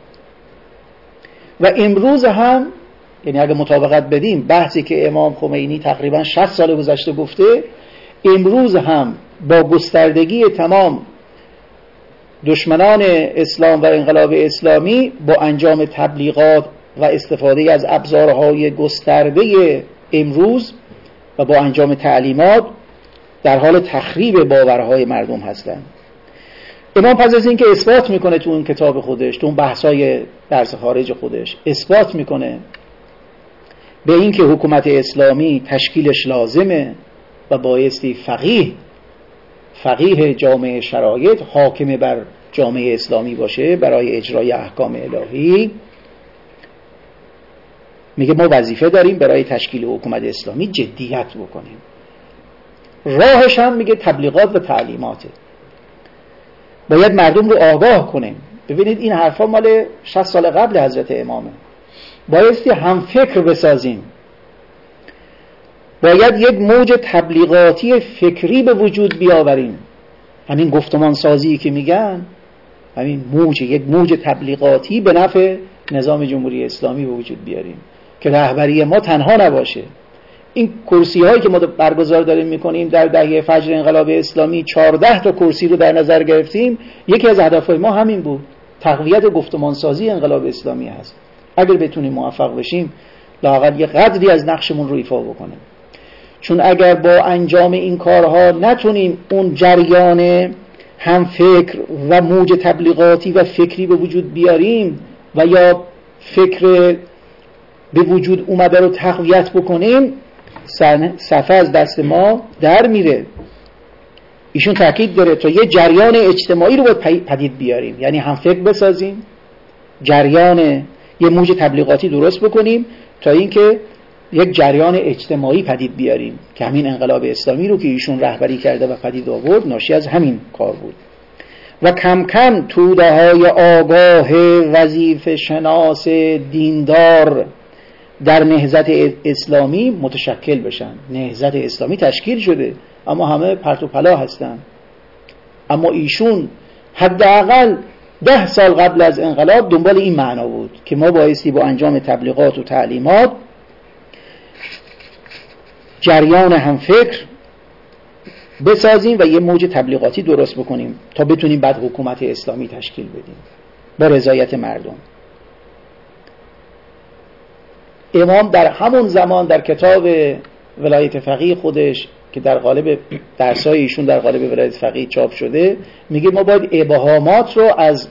و امروز هم، یعنی اگه مطابقت بدیم بحثی که امام خمینی تقریبا 60 سال گذشته گفته، امروز هم با گستردگی تمام دشمنان اسلام و انقلاب اسلامی با انجام تبلیغات و استفاده از ابزارهای گسترده امروز و با انجام تعلیمات در حال تخریب باورهای مردم هستند. امام پس از این که اثبات میکنه تو اون کتاب خودش، تو اون بحثای درس خارج خودش اثبات میکنه به این که حکومت اسلامی تشکیلش لازمه و بایستی فقیه جامعه شرایط حاکم بر جامعه اسلامی باشه برای اجرای احکام الهی، میگه ما وظیفه داریم برای تشکیل حکومت اسلامی جدیت بکنیم. راهش هم میگه تبلیغات و تعلیماته، باید مردم رو آگاه کنیم. ببینید این حرفا مال 60 سال قبل حضرت امامه. بایستی هم فکر بسازیم، باید یک موج تبلیغاتی فکری به وجود بیاوریم. همین گفتمان سازی که میگن، همین یک موج تبلیغاتی به نفع نظام جمهوری اسلامی به وجود بیاریم که رهبری ما تنها نباشه. این کرسی هایی که ما برگزار داریم میکنیم در دهه فجر انقلاب اسلامی، 14 تا کرسی رو در نظر گرفتیم. یکی از هدفهای ما همین بود، تقویت گفتمان سازی انقلاب اسلامی هست. اگر بتونیم موفق بشیم لااقل یه قدری از نقشمون رو ایفا بکنیم. چون اگر با انجام این کارها نتونیم اون جریان هم فکر و موج تبلیغاتی و فکری به وجود بیاریم و یا فکر به وجود اومده رو تقویت بکنیم، صفحه از دست ما در میره. ایشون تاکید داره تا یه جریان اجتماعی رو باید پدید بیاریم، یعنی هم فکر بسازیم، جریان یه موج تبلیغاتی درست بکنیم تا اینکه یک جریان اجتماعی پدید بیاریم که همین انقلاب اسلامی رو که ایشون رهبری کرده و پدید آورد ناشی از همین کار بود. و کم کم توده‌های آگاه وظیفه شناس دیندار در نهضت اسلامی متشکل بشن. نهضت اسلامی تشکیل شده اما همه پرت و پلا هستن. اما ایشون حداقل 10 سال قبل از انقلاب دنبال این معنا بود که ما بایستی با انجام تبلیغات و تعلیمات جریان همفکر بسازیم و یه موج تبلیغاتی درست بکنیم تا بتونیم بعد حکومت اسلامی تشکیل بدیم با رضایت مردم. امام در همون زمان در کتاب ولایت فقیه خودش که در قالب درسای ایشون در قالب ولایت فقیه چاپ شده میگه ما باید ابهامات رو از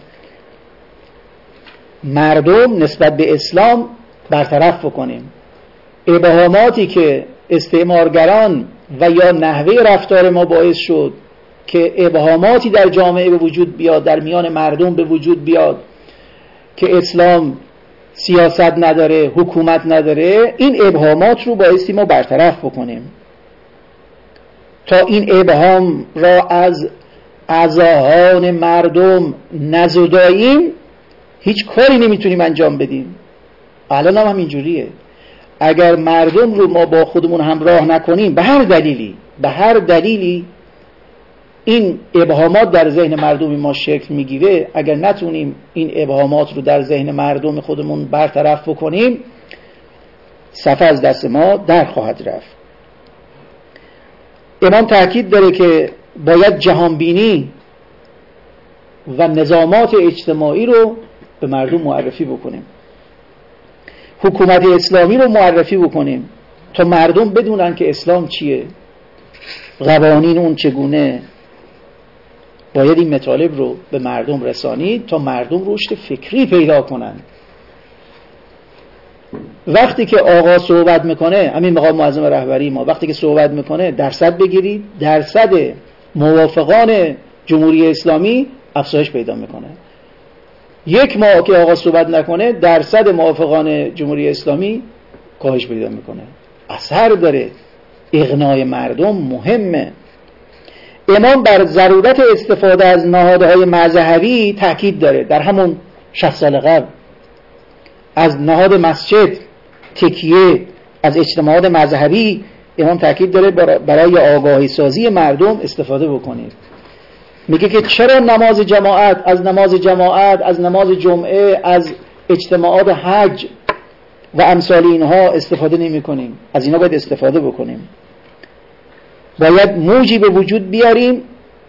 مردم نسبت به اسلام برطرف بکنیم. ابهاماتی که استعمارگران و یا نحوه رفتار ما باعث شد که ابهاماتی در جامعه به وجود بیاد، در میان مردم به وجود بیاد که اسلام سیاست نداره، حکومت نداره، این ابهامات رو بایستی ما برطرف بکنیم تا این ابهام را از اذهان مردم نزداییم هیچ کاری نمیتونیم انجام بدیم. الان هم اینجوریه. اگر مردم رو ما با خودمون همراه نکنیم به هر دلیلی این ابهامات در ذهن مردم ما شکل میگیره، اگر نتونیم این ابهامات رو در ذهن مردم خودمون برطرف بکنیم صفحه از دست ما در خواهد رفت. امام تاکید داره که باید جهانبینی و نظامات اجتماعی رو به مردم معرفی بکنیم، حکومت اسلامی رو معرفی بکنیم تا مردم بدونن که اسلام چیه، قوانین اون چگونه. باید این مطالب رو به مردم رسانید تا مردم رشد فکری پیدا کنن. وقتی که آقا صحبت میکنه، همین مقام معظم رهبری ما وقتی که صحبت میکنه درصد بگیرید، درصد موافقان جمهوری اسلامی افزایش پیدا میکنه. یک ماه که آقا صحبت نکنه درصد موافقان جمهوری اسلامی کاهش پیدا میکنه. اثر داره. اقناع مردم مهمه. امام بر ضرورت استفاده از نهادهای مذهبی تاکید داره. در همون 60 سال قبل از نهاد مسجد تکیه، از اجتماعات مذهبی امام تاکید داره برای آگاهی سازی مردم استفاده بکنید. میگه که چرا نماز جماعت، از نماز جمعه، از اجتماعات حج و امثال اینها استفاده نمی کنیم؟ از اینا باید استفاده بکنیم. باید موجی به وجود بیاریم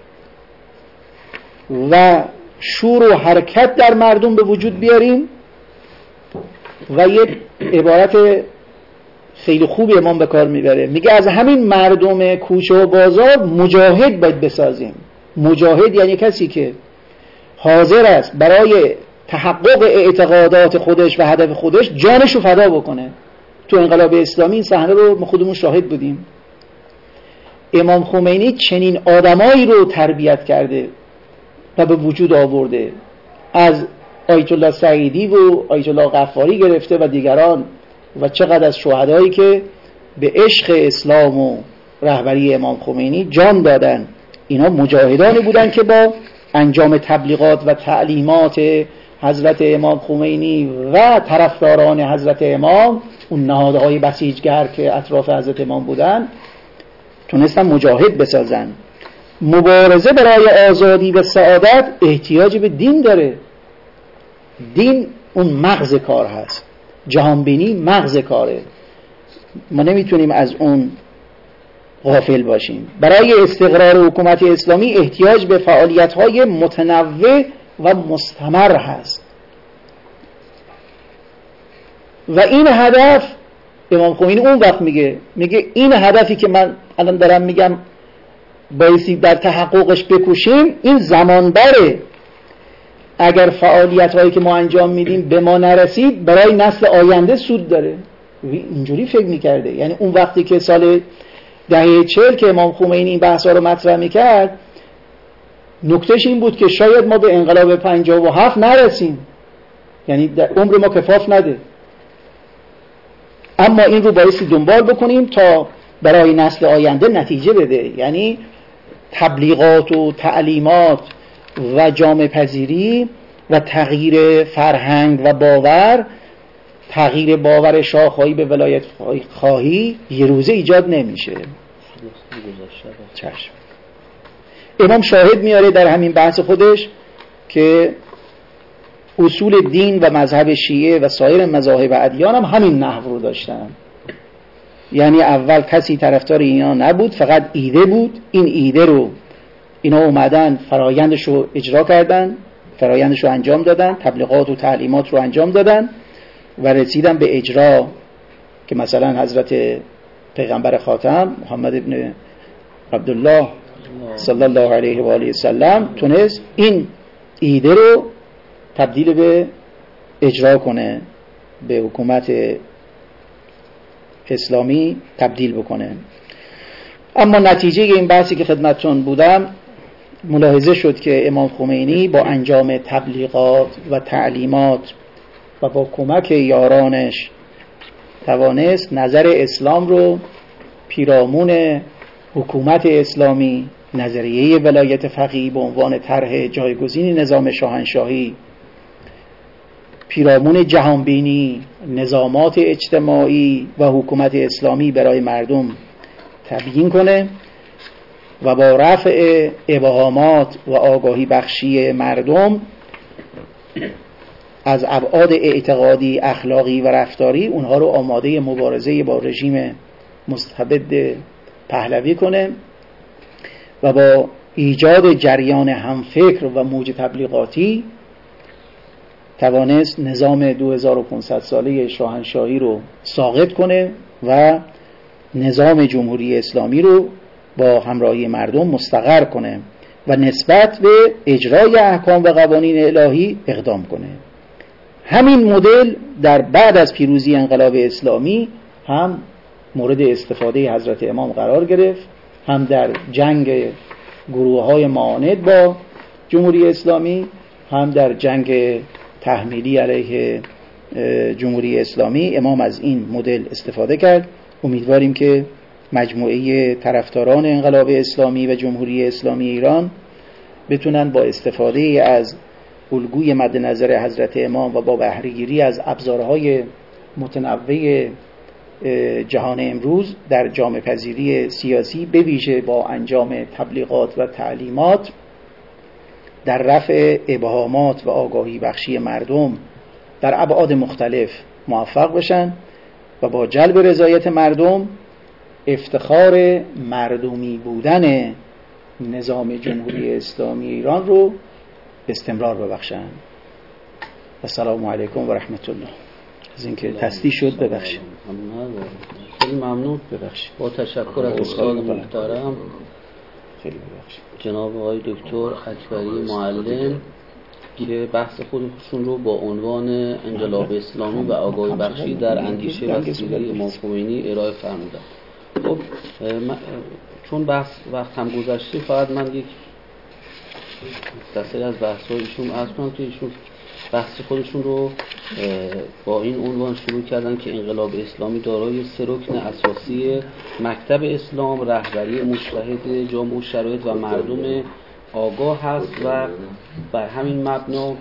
و شور و حرکت در مردم به وجود بیاریم. و یه عبارت خیلی خوبی امام به کار میبره، میگه از همین مردم کوچه و بازار مجاهد باید بسازیم. مجاهد یعنی کسی که حاضر است برای تحقق اعتقادات خودش و هدف خودش جانش رو فدا بکنه. تو انقلاب اسلامی این صحنه رو ما خودمون شاهد بودیم. امام خمینی چنین آدمایی رو تربیت کرده و به وجود آورده، از آیت الله سعیدی و آیت الله غفاری گرفته و دیگران، و چقدر از شهدایی که به عشق اسلام و رهبری امام خمینی جان دادن. اینا مجاهدانی بودن که با انجام تبلیغات و تعلیمات حضرت امام خمینی و طرفداران حضرت امام، اون نهادهای بسیجگر که اطراف حضرت امام بودن، تونستن مجاهد بسازن. مبارزه برای آزادی و سعادت احتیاج به دین داره. دین اون مغز کار هست، جهانبینی مغز کاره. ما نمیتونیم از اون غافل باشیم. برای استقرار حکومت اسلامی احتیاج به فعالیت‌های متنوع و مستمر هست و این هدف امام خمینی اون وقت میگه این هدفی که من الان دارم میگم بایستی در تحققش بکوشیم، این زمان بره. اگر فعالیت‌هایی که ما انجام میدیم به ما نرسید برای نسل آینده سود داره. اینجوری فکر میکرده. یعنی اون وقتی که سال دهه 40 که امام خمینی این بحثا رو مطرح میکرد، نکتهش این بود که شاید ما به انقلاب 57 نرسیم، یعنی عمر ما کفاف نده، اما این رو بایستی دنبال بکنیم تا برای نسل آینده نتیجه بده. یعنی تبلیغات و تعلیمات و جامعه پذیری و تغییر فرهنگ و باور، تغییر باور شاهخواهی به ولایت خواهی یه روزه ایجاد نمیشه. چشم. امام شاهد میاره در همین بحث خودش که اصول دین و مذهب شیعه و سایر مذاهب ادیان هم همین نحو رو داشتن. یعنی اول کسی طرفدار اینا نبود، فقط ایده بود. این ایده رو اینا اومدن فرایندش رو اجرا کردن، فرایندش رو انجام دادن، تبلیغات و تعلیمات رو انجام دادن و رسیدن به اجرا که مثلا حضرت پیغمبر خاتم محمد ابن عبدالله صلی الله علیه و آله و سلم تونست این ایده رو تبدیل به اجرا کنه، به حکومت اسلامی تبدیل بکنه. اما نتیجه این بحثی که خدمتتون بودم ملاحظه شد که امام خمینی با انجام تبلیغات و تعلیمات و با کمک یارانش توانست نظر اسلام رو پیرامون حکومت اسلامی، نظریه ولایت فقیه به عنوان طرح جایگزین نظام شاهنشاهی، پیرامون جهانبینی، نظامات اجتماعی و حکومت اسلامی برای مردم تبیین کنه و با رفع ابهامات و آگاهی بخشی مردم از ابعاد اعتقادی، اخلاقی و رفتاری اونها رو آماده مبارزه با رژیم مستبد پهلوی کنه و با ایجاد جریان همفکر و موج تبلیغاتی توانست نظام 2500 ساله شاهنشاهی رو ساقط کنه و نظام جمهوری اسلامی رو با همراهی مردم مستقر کنه و نسبت به اجرای احکام و قوانین الهی اقدام کنه. همین مدل در بعد از پیروزی انقلاب اسلامی هم مورد استفاده حضرت امام قرار گرفت، هم در جنگ گروه‌های معاند با جمهوری اسلامی، هم در جنگ تحمیلی علیه جمهوری اسلامی امام از این مدل استفاده کرد. امیدواریم که مجموعه طرفداران انقلاب اسلامی و جمهوری اسلامی ایران بتونن با استفاده از الگوی مد نظر حضرت امام و با بهره‌گیری از ابزارهای متنوع جهان امروز در جامعه پذیری سیاسی به ویژه با انجام تبلیغات و تعلیمات در رفع ابهامات و آگاهی بخشی مردم در ابعاد مختلف موفق بشن و با جلب رضایت مردم افتخار مردمی بودن نظام جمهوری اسلامی ایران رو استمرار ببخشن. السلام علیکم و رحمت الله. از اینکه تصدیح شد ببخشید. خیلی ممنون. ببخشید. با تشکر از استاد محترم خیلی ببخشید. جناب آقای دکتر اکبری معلم که بحث خودشون رو با عنوان انقلاب اسلامی و آگاهی بخشی در اندیشه و سیره امام خمینی ارائه فرمودن. خب چون وقت هم گذشته فقط من یک مختصری از بحث‌های ایشون عرض کنم که ایشون بحث خودشون رو با این عنوان شروع کردن که انقلاب اسلامی دارای 3 رکن اساسی مکتب اسلام، رهبری مجتهد جامع الشرایط و مردم آگاه هست و بر همین مبنا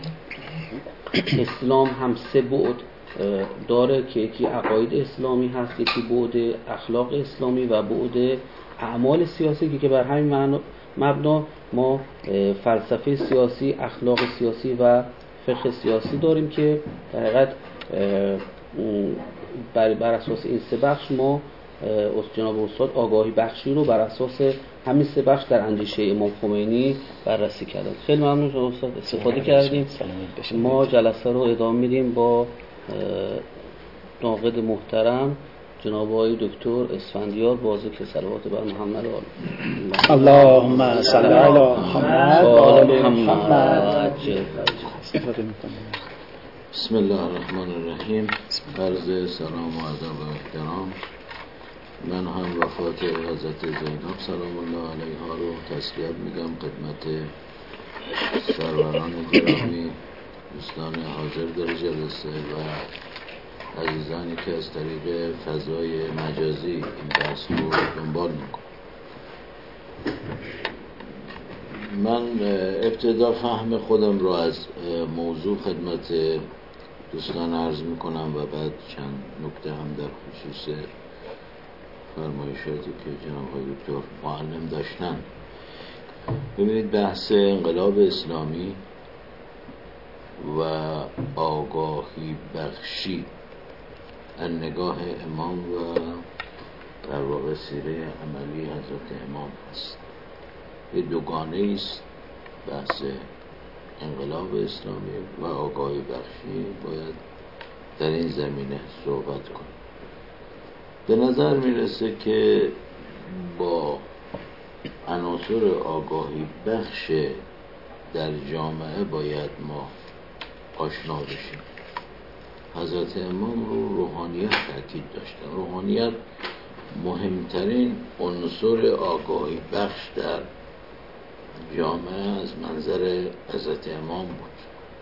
اسلام هم 3 بعد داره که یکی عقاید اسلامی هست، یکی بعد اخلاق اسلامی و بعد اعمال سیاسی که بر همین مبنا ما فلسفه سیاسی، اخلاق سیاسی و فقه سیاسی داریم که در حقیقت بر اساس این 3 بخش ما جناب استاد آگاهی بخشی رو بر اساس همین 3 بخش در اندیشه امام خمینی بررسی کردن. خیلی ممنون که استاد استفاده کردیم. ما جلسه رو ادامه میدیم با ناقد محترم جناب آقای دکتر اسفندیار با ذکر صلوات بر محمد و اللهم صل علی محمد و آل محمد. بسم الله الرحمن الرحیم. عرض سلام و ادب و احترام. من هم وفات حضرت زینب سلام الله علیها رو تسلیت میگم خدمت سروران گرامی، دوستان حاضر در جلسه و عزیزانی که از طریق فضای مجازی این درس رو دنبال میکنم. من ابتدا فهم خودم رو از موضوع خدمت دوستان عرض میکنم و بعد چند نکته هم در خصوص فرمایشاتی که جناب آقای دکتر معلم داشتن. ببینید بحث انقلاب اسلامی و آگاهی بخشی از نگاه امام و در واقع سیره عملی حضرت امام هست. یه دوگانه است، بحث انقلاب اسلامی و آگاهی بخشی باید در این زمینه صحبت کنیم. به نظر میرسه که با عناصر آگاهی بخش در جامعه باید ما آشنا بشیم. حضرت امام رو روحانیت تاکید داشتن. روحانیت مهمترین عنصر آگاهی بخش در جامعه از منظر حضرت امام بود.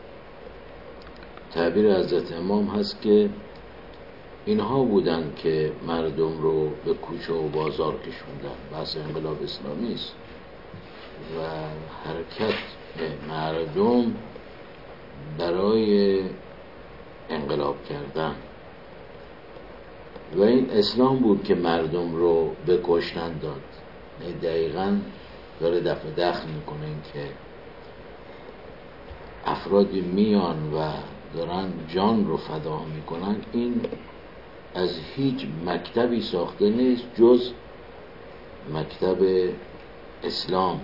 تعبیر حضرت امام هست که اینها بودن که مردم رو به کوچه و بازار کشوندن. بحث انقلاب اسلامی است و حرکت مردم برای انقلاب کردن و این اسلام بود که مردم رو به کشتن داد. دقیقاً داره دفع دخل میکنه این که افرادی میان و دارن جان رو فدا میکنن. این از هیچ مکتبی ساخته نیست جز مکتب اسلام.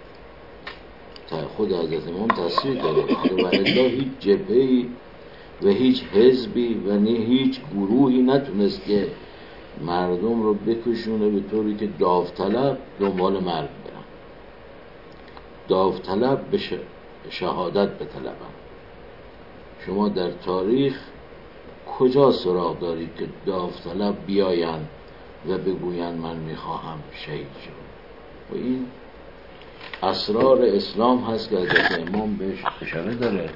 خود حضرت امام تصریح داره و الا هیچ جبهه‌ای و هیچ حزبی و نه هیچ گروهی نتونست که مردم رو بکشونه به طوری که داوطلب دنبال مرگ برن، داوطلب به شهادت بطلبن. شما در تاریخ کجا سراغ دارید که داوطلب بیاین و بگوین من میخواهم شهید شم؟ و این اسرار اسلام هست که حضرت امام بهش اشاره داره.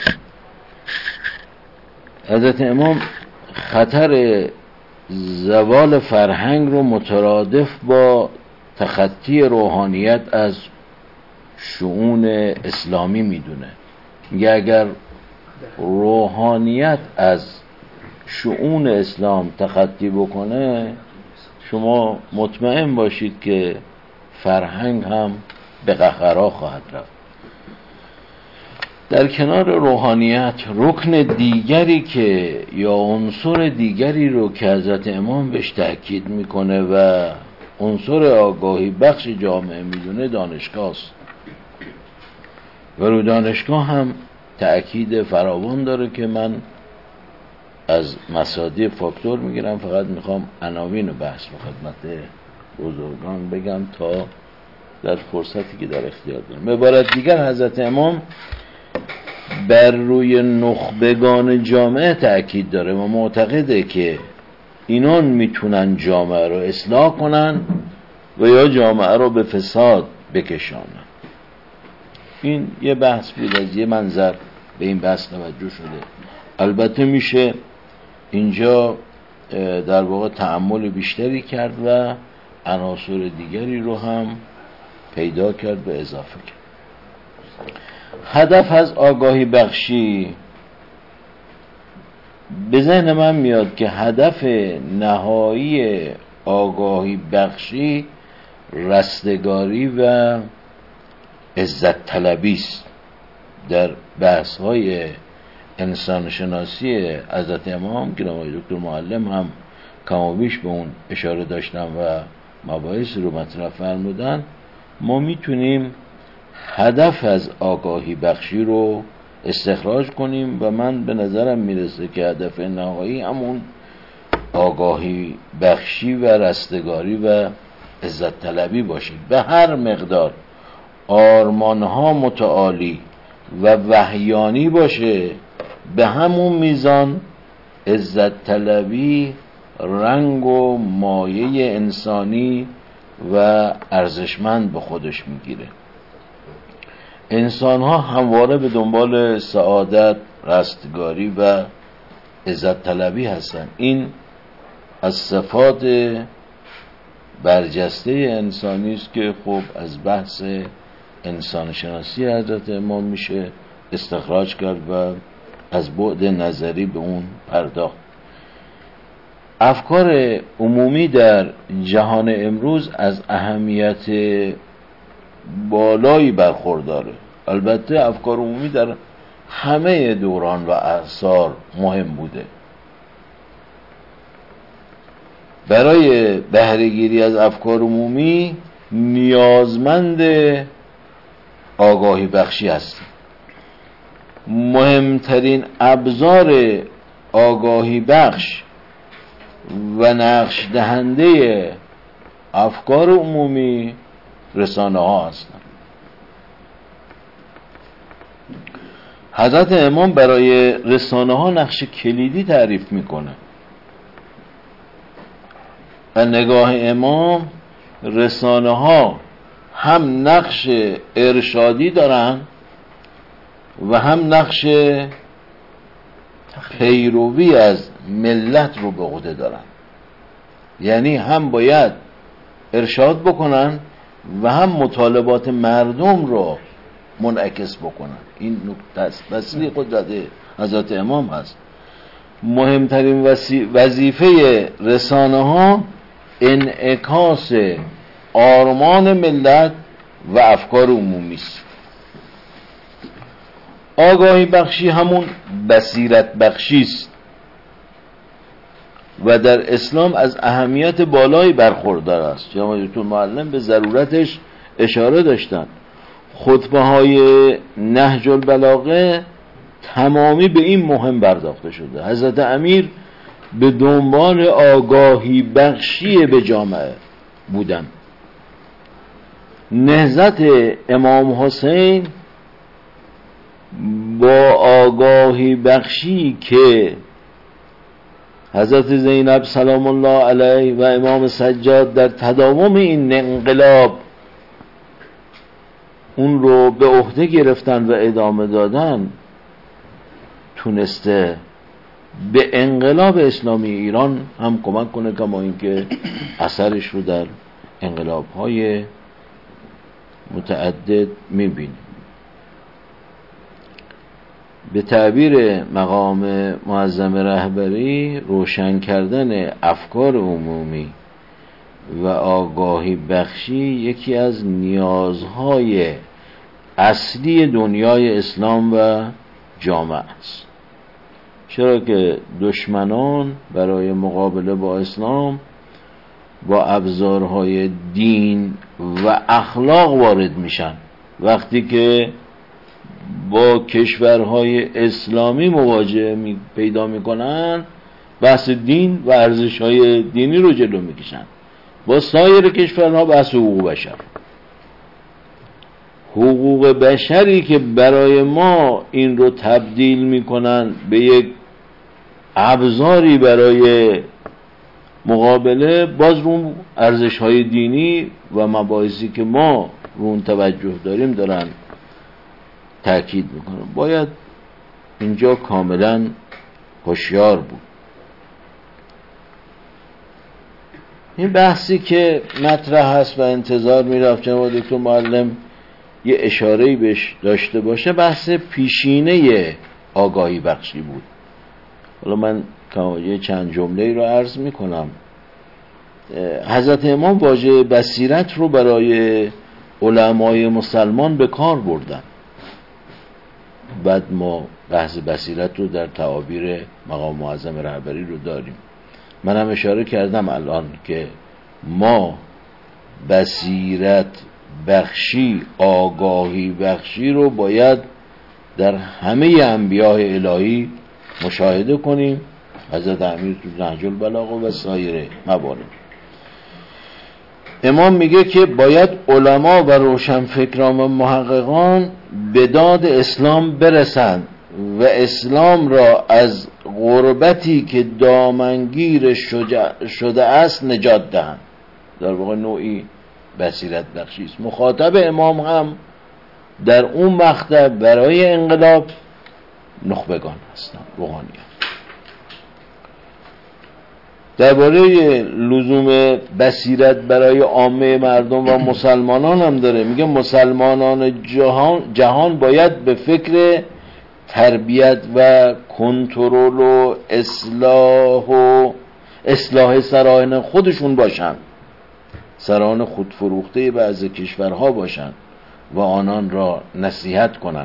حضرت امام خطر زوال فرهنگ رو مترادف با تخطی روحانیت از شؤون اسلامی میدونه. میگه اگر روحانیت از شؤون اسلام تخطی بکنه شما مطمئن باشید که فرهنگ هم به قهقرا خواهد رفت. در کنار روحانیت رکن دیگری که یا عنصر دیگری رو که حضرت امام بهش تأکید میکنه و عنصر آگاهی بخش جامعه میدونه دانشگاه است و رو دانشگاه هم تأکید فراوان داره که من از مصادیق فاکتور میگیرم، فقط میخوام عناوین و بحث رو خدمت بزرگان بگم تا در فرصتی که در اختیار دارم. به عبارت دیگر حضرت امام بر روی نخبگان جامعه تأکید داره و معتقده که اینان میتونن جامعه رو اصلاح کنن و یا جامعه رو به فساد بکشانن. این یه بحث بود، از یه منظر به این بحث توجه شده. البته میشه اینجا در واقع تأمل بیشتری کرد و عناصر دیگری رو هم پیدا کرد و اضافه کرد. هدف از آگاهی بخشی به ذهن من میاد که هدف نهایی آگاهی بخشی رستگاری و عزت طلبی است. در بحث های انسان شناسی حضرت امام که آقای دکتر معلم هم کمابیش به اون اشاره داشتن و مباحث رو مطرح فرمودن، ما میتونیم هدف از آگاهی بخشی رو استخراج کنیم و من به نظرم میرسه که هدف نهایی همون آگاهی بخشی و رستگاری و عزت طلبی باشه. به هر مقدار آرمانها متعالی و وحیانی باشه به همون میزان عزت طلبی رنگ و مایه انسانی و ارزشمند به خودش میگیره. انسان ها همواره به دنبال سعادت، رستگاری و عزت طلبی هستن. این از صفات برجسته انسانی است که خب از بحث انسان شناسی حضرت امام میشه استخراج کرد و از بعد نظری به اون پرداخت. افکار عمومی در جهان امروز از اهمیت بالایی برخورداره. البته افکار عمومی در همه دوران و اعصار مهم بوده. برای بهره‌گیری از افکار عمومی نیازمند آگاهی بخشی هستیم. مهمترین ابزار آگاهی بخش و نقش دهنده افکار عمومی رسانه ها هستند. حضرت امام برای رسانه ها نقش کلیدی تعریف میکنه. و نگاه امام رسانه ها هم نقش ارشادی دارن و هم نقش پیروی از ملت رو به عهده دارن. یعنی هم باید ارشاد بکنن و هم مطالبات مردم رو منعکس بکنن. این نکته اصلی قدرت حضرت امام هست. مهمترین وظیفه رسانه ها انعکاس آرمان ملت و افکار عمومی است. آگاهی بخشی همون بصیرت بخشی است و در اسلام از اهمیت بالایی برخوردار است. جناب دکتر معلم به ضرورتش اشاره داشتند. خطبه های نهج البلاغه تمامی به این مهم پرداخته شده. حضرت امیر به دنبال آگاهی بخشی به جامعه بودن. نهضت امام حسین با آگاهی بخشی که حضرت زینب سلام الله علیه و امام سجاد در تداوم این انقلاب اون رو به عهده گرفتن و ادامه دادن، تونسته به انقلاب اسلامی ایران هم کمک کنه، کما اینکه اثرش رو در انقلاب‌های متعدد می‌بینیم. به تعبیر مقام معظم رهبری، روشن کردن افکار عمومی و آگاهی بخشی یکی از نیازهای اصلی دنیای اسلام و جامعه است. چرا که دشمنان برای مقابله با اسلام با ابزارهای دین و اخلاق وارد میشن. وقتی که با کشورهای اسلامی مواجهه پیدا میکنن، بحث دین و ارزش‌های دینی رو جلو میکشن. با سایر کشورها بحث حقوق بشر، حقوق بشری که برای ما این رو تبدیل میکنن به یک ابزاری برای مقابله، باز رو ارزش‌های دینی و مباحثی که ما رو اون توجه داریم دارن تأکید میکنن. باید اینجا کاملا هوشیار بود. این بحثی که مطرح هست و انتظار میرفت جناب دکتر معلم یه اشاره‌ای بهش داشته باشه، بحث پیشینه آگاهی بخشی بود. حالا من یه چند جمله رو عرض میکنم. حضرت امام واژه بصیرت رو برای علمای مسلمان به کار بردن. بعد ما بحث بصیرت رو در تعابیر مقام معظم رهبری رو داریم. من هم اشاره کردم الان که ما بصیرت بخشی، آگاهی بخشی رو باید در همه انبیاء الهی مشاهده کنیم. حضرت امیر تو نهج البلاغه و سایر موارد. امام میگه که باید علما و روشنفکران و محققان به داد اسلام برسند و اسلام را از غربتی که دامنگیر شده است نجات دهند. در واقع نوعی بصیرت بخشی است. مخاطب امام هم در اون مقطع برای انقلاب نخبگان هستند، روحانیان. درباره لزوم بصیرت برای عامه مردم و مسلمانان هم داره. میگه مسلمانان جهان باید به فکر تربیت و کنترل و اصلاح سران خودشون باشند، سران خودفروخته بعضی کشورها باشند و آنان را نصیحت کنند.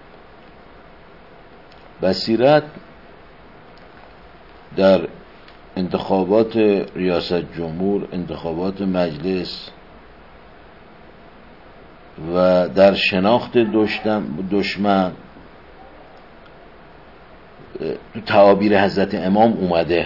بصیرت در انتخابات ریاست جمهور، انتخابات مجلس و در شناخت دشمن تو تعابیر حضرت امام اومده.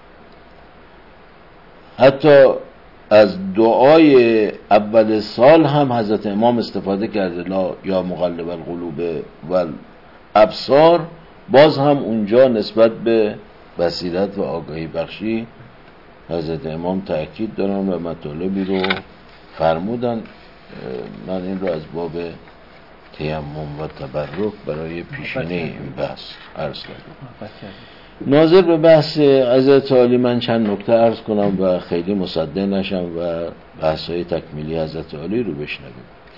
حتی از دعای اول سال هم حضرت امام استفاده کرده، لا یا مقلب القلوب و الابصار. باز هم اونجا نسبت به بصیرت و آگاهی بخشی حضرت امام تأکید دارن و مطالبی رو فرمودن. من این رو از باب تیمم و تبرک برای پیشینه این بحث عرض کردم. ناظر به بحث حضرت عالی من چند نکته عرض کنم و خیلی مصدق نشم و بحث‌های تکمیلی حضرت عالی رو بشنویم.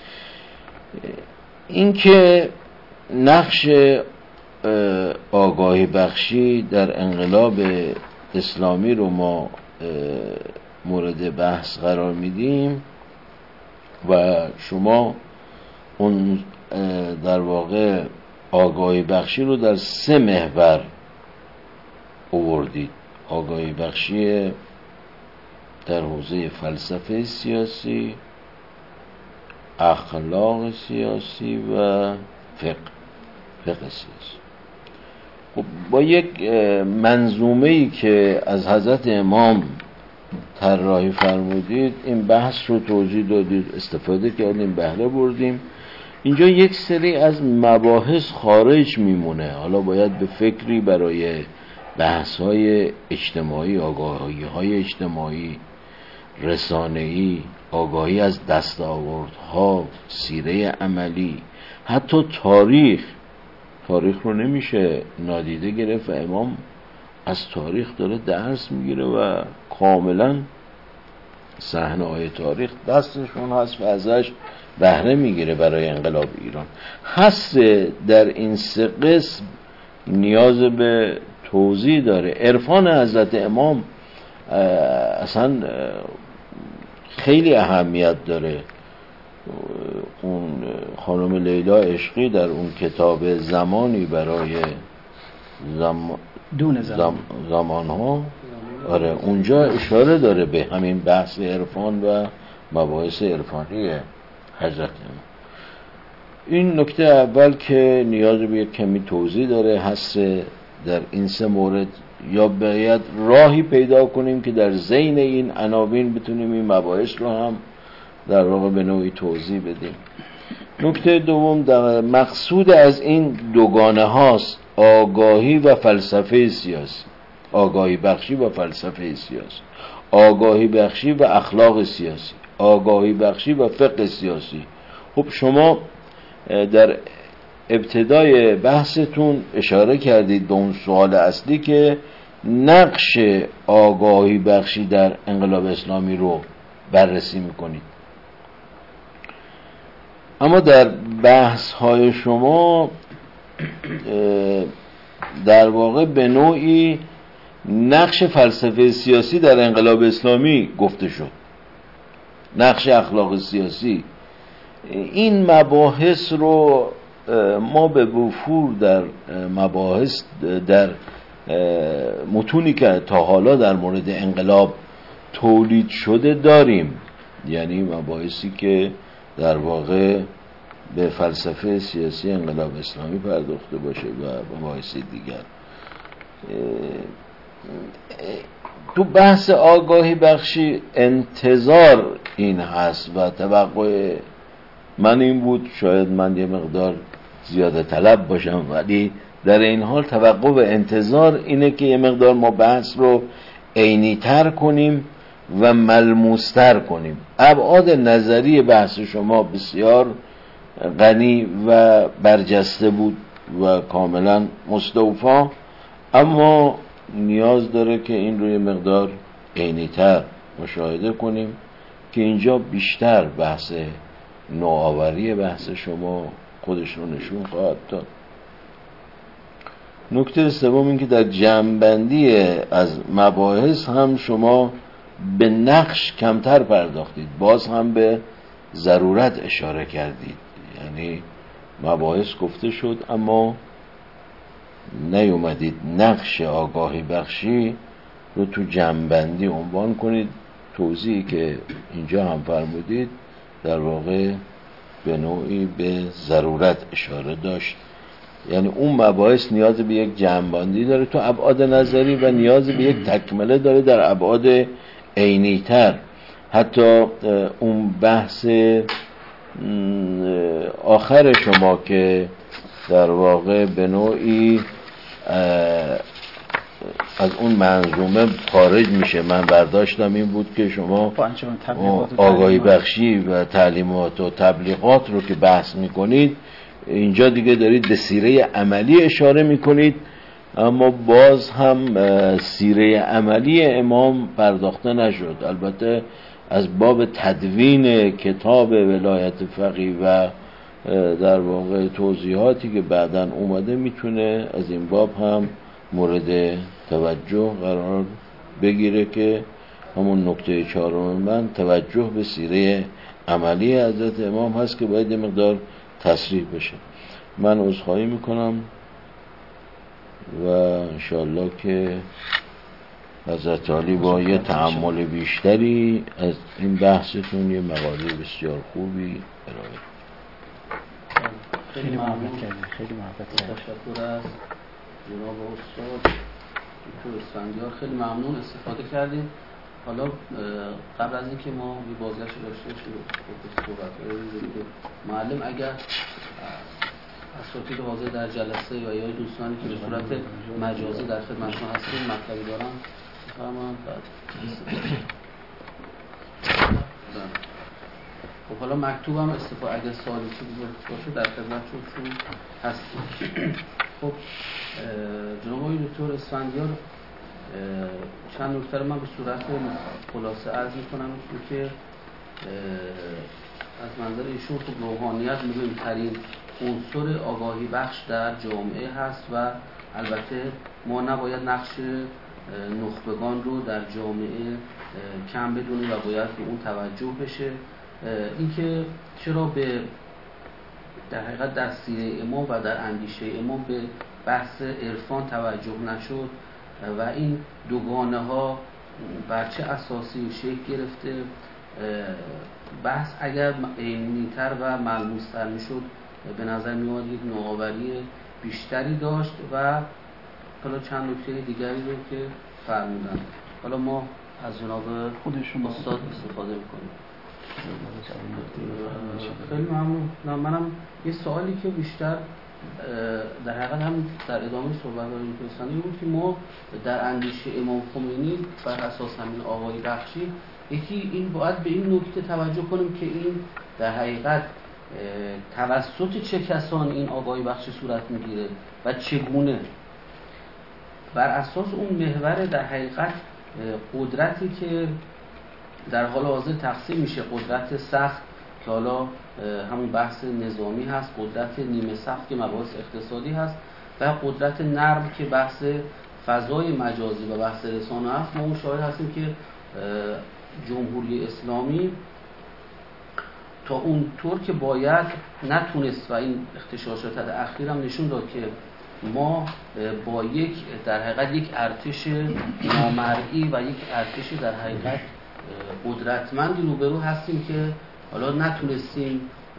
این که نقش آگاهی بخشی در انقلاب اسلامی رو ما مورد بحث قرار میدیم و شما اون در واقع آگاهی بخشی رو در 3 محور آوردید. آگاهی بخشی در حوزه فلسفه سیاسی، اخلاق سیاسی و فقه سیاسی. خب با یک منظومه‌ای که از حضرت امام طراحی فرمودید این بحث رو توضیح دادید، استفاده کردیم، بهره بردیم. اینجا یک سری از مباحث خارج میمونه. حالا باید به فکری برای بحث‌های اجتماعی، آگاهی‌های اجتماعی، رسانه‌ای، آگاهی از دستاوردها، سیره عملی، حتی تاریخ رو نمیشه نادیده گرفت و امام از تاریخ داره درس میگیره و کاملا صحنه‌های تاریخ دستشون هست و ازش بهره میگیره برای انقلاب ایران. هست در این 3 قسم نیاز به توضیح داره. عرفان حضرت امام اصلا خیلی اهمیت داره. اون خانم لیلا عشقی در اون کتاب زمانی برای زمان ها اونجا اشاره داره به همین بحث عرفان و مباحث عرفانی حضرت امام. این نکته اول که نیاز به یک کمی توضیح داره. هست در این 3 مورد یا باید راهی پیدا کنیم که در ذیل این عناوین بتونیم این مباحث رو هم در واقع به نوعی توضیح بدیم. نکته دوم، در مقصود از این دوگانه هاست آگاهی و فلسفه سیاسی، آگاهی بخشی و فلسفه سیاسی، آگاهی بخشی و اخلاق سیاسی، آگاهی بخشی و فقه سیاسی. خب شما در ابتدای بحثتون اشاره کردید به اون سوال اصلی که نقش آگاهی بخشی در انقلاب اسلامی رو بررسی میکنید. اما در بحث های شما در واقع به نوعی نقش فلسفه سیاسی در انقلاب اسلامی گفته شد، نقش اخلاق سیاسی. این مباحث رو ما به وفور در مباحث در متونی که تا حالا در مورد انقلاب تولید شده داریم، یعنی مباحثی که در واقع به فلسفه سیاسی انقلاب اسلامی پرداخته باشه و مباحث دیگر. تو بحث آگاهی بخشی انتظار این هست و توقع من این بود، شاید من یه مقدار زیاده طلب باشم، ولی در این حال توقع و انتظار اینه که یه مقدار ما بحث رو عینی تر کنیم و ملموس تر کنیم. ابعاد نظری بحث شما بسیار غنی و برجسته بود و کاملا مستوفا، اما نیاز داره که این رو یه مقدار عینی تر مشاهده کنیم که اینجا بیشتر بحث نوآوری بحث شما خودش رو نشون خواهد داد. نکته سوم این که در جمع‌بندی از مباحث هم شما به نقش کمتر پرداختید، باز هم به ضرورت اشاره کردید. یعنی مباحث گفته شد اما نیومدید نقش آگاهی بخشی رو تو جمع‌بندی عنوان کنید. توضیحی که اینجا هم فرمودید در واقع به نوعی به ضرورت اشاره داشت، یعنی اون مباحث نیاز به یک جمع‌بندی داره تو ابعاد نظری و نیاز به یک تکمله داره در ابعاد عینی‌تر. حتی اون بحث آخر شما که در واقع به نوعی از اون منظومه خارج میشه، من برداشتم این بود که شما آگاهی بخشی و تعلیمات و تبلیغات رو که بحث میکنید، اینجا دیگه دارید به سیره عملی اشاره میکنید، اما باز هم سیره عملی امام پرداخته نشد. البته از باب تدوین کتاب ولایت فقیه و در واقع توضیحاتی که بعداً اومده میتونه از این باب هم مورد توجه قرار بگیره که همون نکته 4 من توجه به سیره عملی حضرت امام هست که باید یه مقدار تصریح بشه. من عذرخواهی میکنم و انشاءالله که حضرت عالی با یه تأمل بیشتری از این بحثتون یه مقاله بسیار خوبی ارائه. خیلی محبت کردید. خیلی محبت کردید. تشکر از جناب استاد دکتر اسفندیار، خیلی ممنون استفاده کردیم. حالا قبل از اینکه ما یه بازگشت داشته باشیم صحبت معلم اگر اساتید حاضر در جلسه و یا دوستانی که به صورت مجازی در خدمتشون هستیم مطلبی دارن بفرمایید. خب حالا مکتوبم استفاده اگه سوالی چیزی باشه در خدمتشون هستیم. خب جناب آقای دکتر اسفندیار چند نکته رو من به صورت خلاصه عرض میکنم که از منظر ایشون خب روحانیت مهمترین عنصر آگاهی بخش در جامعه هست و البته ما نباید نقش نخبگان رو در جامعه کم بدونیم و باید به اون توجه بشه. اینکه چرا به در حقیقت در سیره امام و در اندیشه امام به بحث عرفان توجه نشد و این دوگانه ها بر چه اساسی شکل گرفته، بحث اگر علمی‌تر و ملموس‌تر میشد به نظر میاد یک نوآوری بیشتری داشت و حالا چند نکته دیگری رو که فرمودن حالا ما از جناب خودشون استاد استفاده میکنیم. خیلی ممنون. منم یه سوالی که بیشتر در حقیقت هم در ادامه صحبت‌های دوستانی بود که ما در اندیشه امام خمینی بر اساس همین آگاهی بخشی یکی این باید به این نکته توجه کنیم که این در حقیقت توسط چه کسان این آگاهی بخشی صورت میگیره و چگونه، بر اساس اون محور در حقیقت قدرتی که در حال حاضر تقسیم میشه، قدرت سخت که حالا همون بحث نظامی هست، قدرت نیمه سخت که مباحث اقتصادی هست و قدرت نرم که بحث فضای مجازی و بحث رسانه هست. ما اون شاهد هستیم که جمهوری اسلامی تا اون طور که باید نتونست و این اختشاشات اخیر هم نشون داد که ما با یک در حقیقت یک ارتش نامرئی و یک ارتش در حقیقت قدرتمندی روبرو هستیم که حالا نتونستیم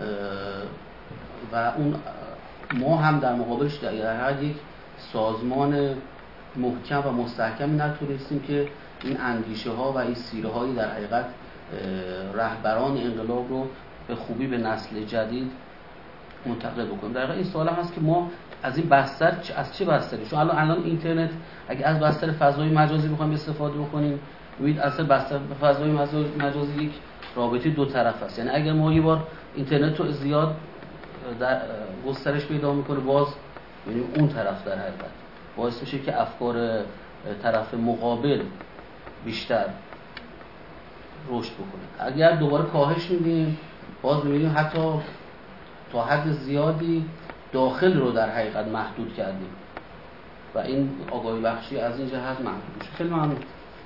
و اون ما هم در مقابلش در حقیقت یک سازمان محکم و مستحکم نتونستیم که این اندیشه ها و این سیره هایی در حقیقت رهبران انقلاب رو به خوبی به نسل جدید منتقل بکنیم. در حقیقت این سوال هم هست که ما از این بستر از چه بستری، چون الان اینترنت اگه از بستر فضای مجازی بخوایم استفاده بکنیم ببینید اصلا بستر فضای مجازی یک رابطه دو طرف است. یعنی اگر ما یه بار اینترنت رو زیاد در گسترش پیدا میکنه باز یعنی اون طرف در حقیقت باعث میشه که افکار طرف مقابل بیشتر رشد بکنه. اگر دوباره کاهش میدیم باز میبینیم حتی تا حد زیادی داخل رو در حقیقت محدود کردیم و این آگاهی بخشی از این جهت محدود میشه. خیلی ممنون.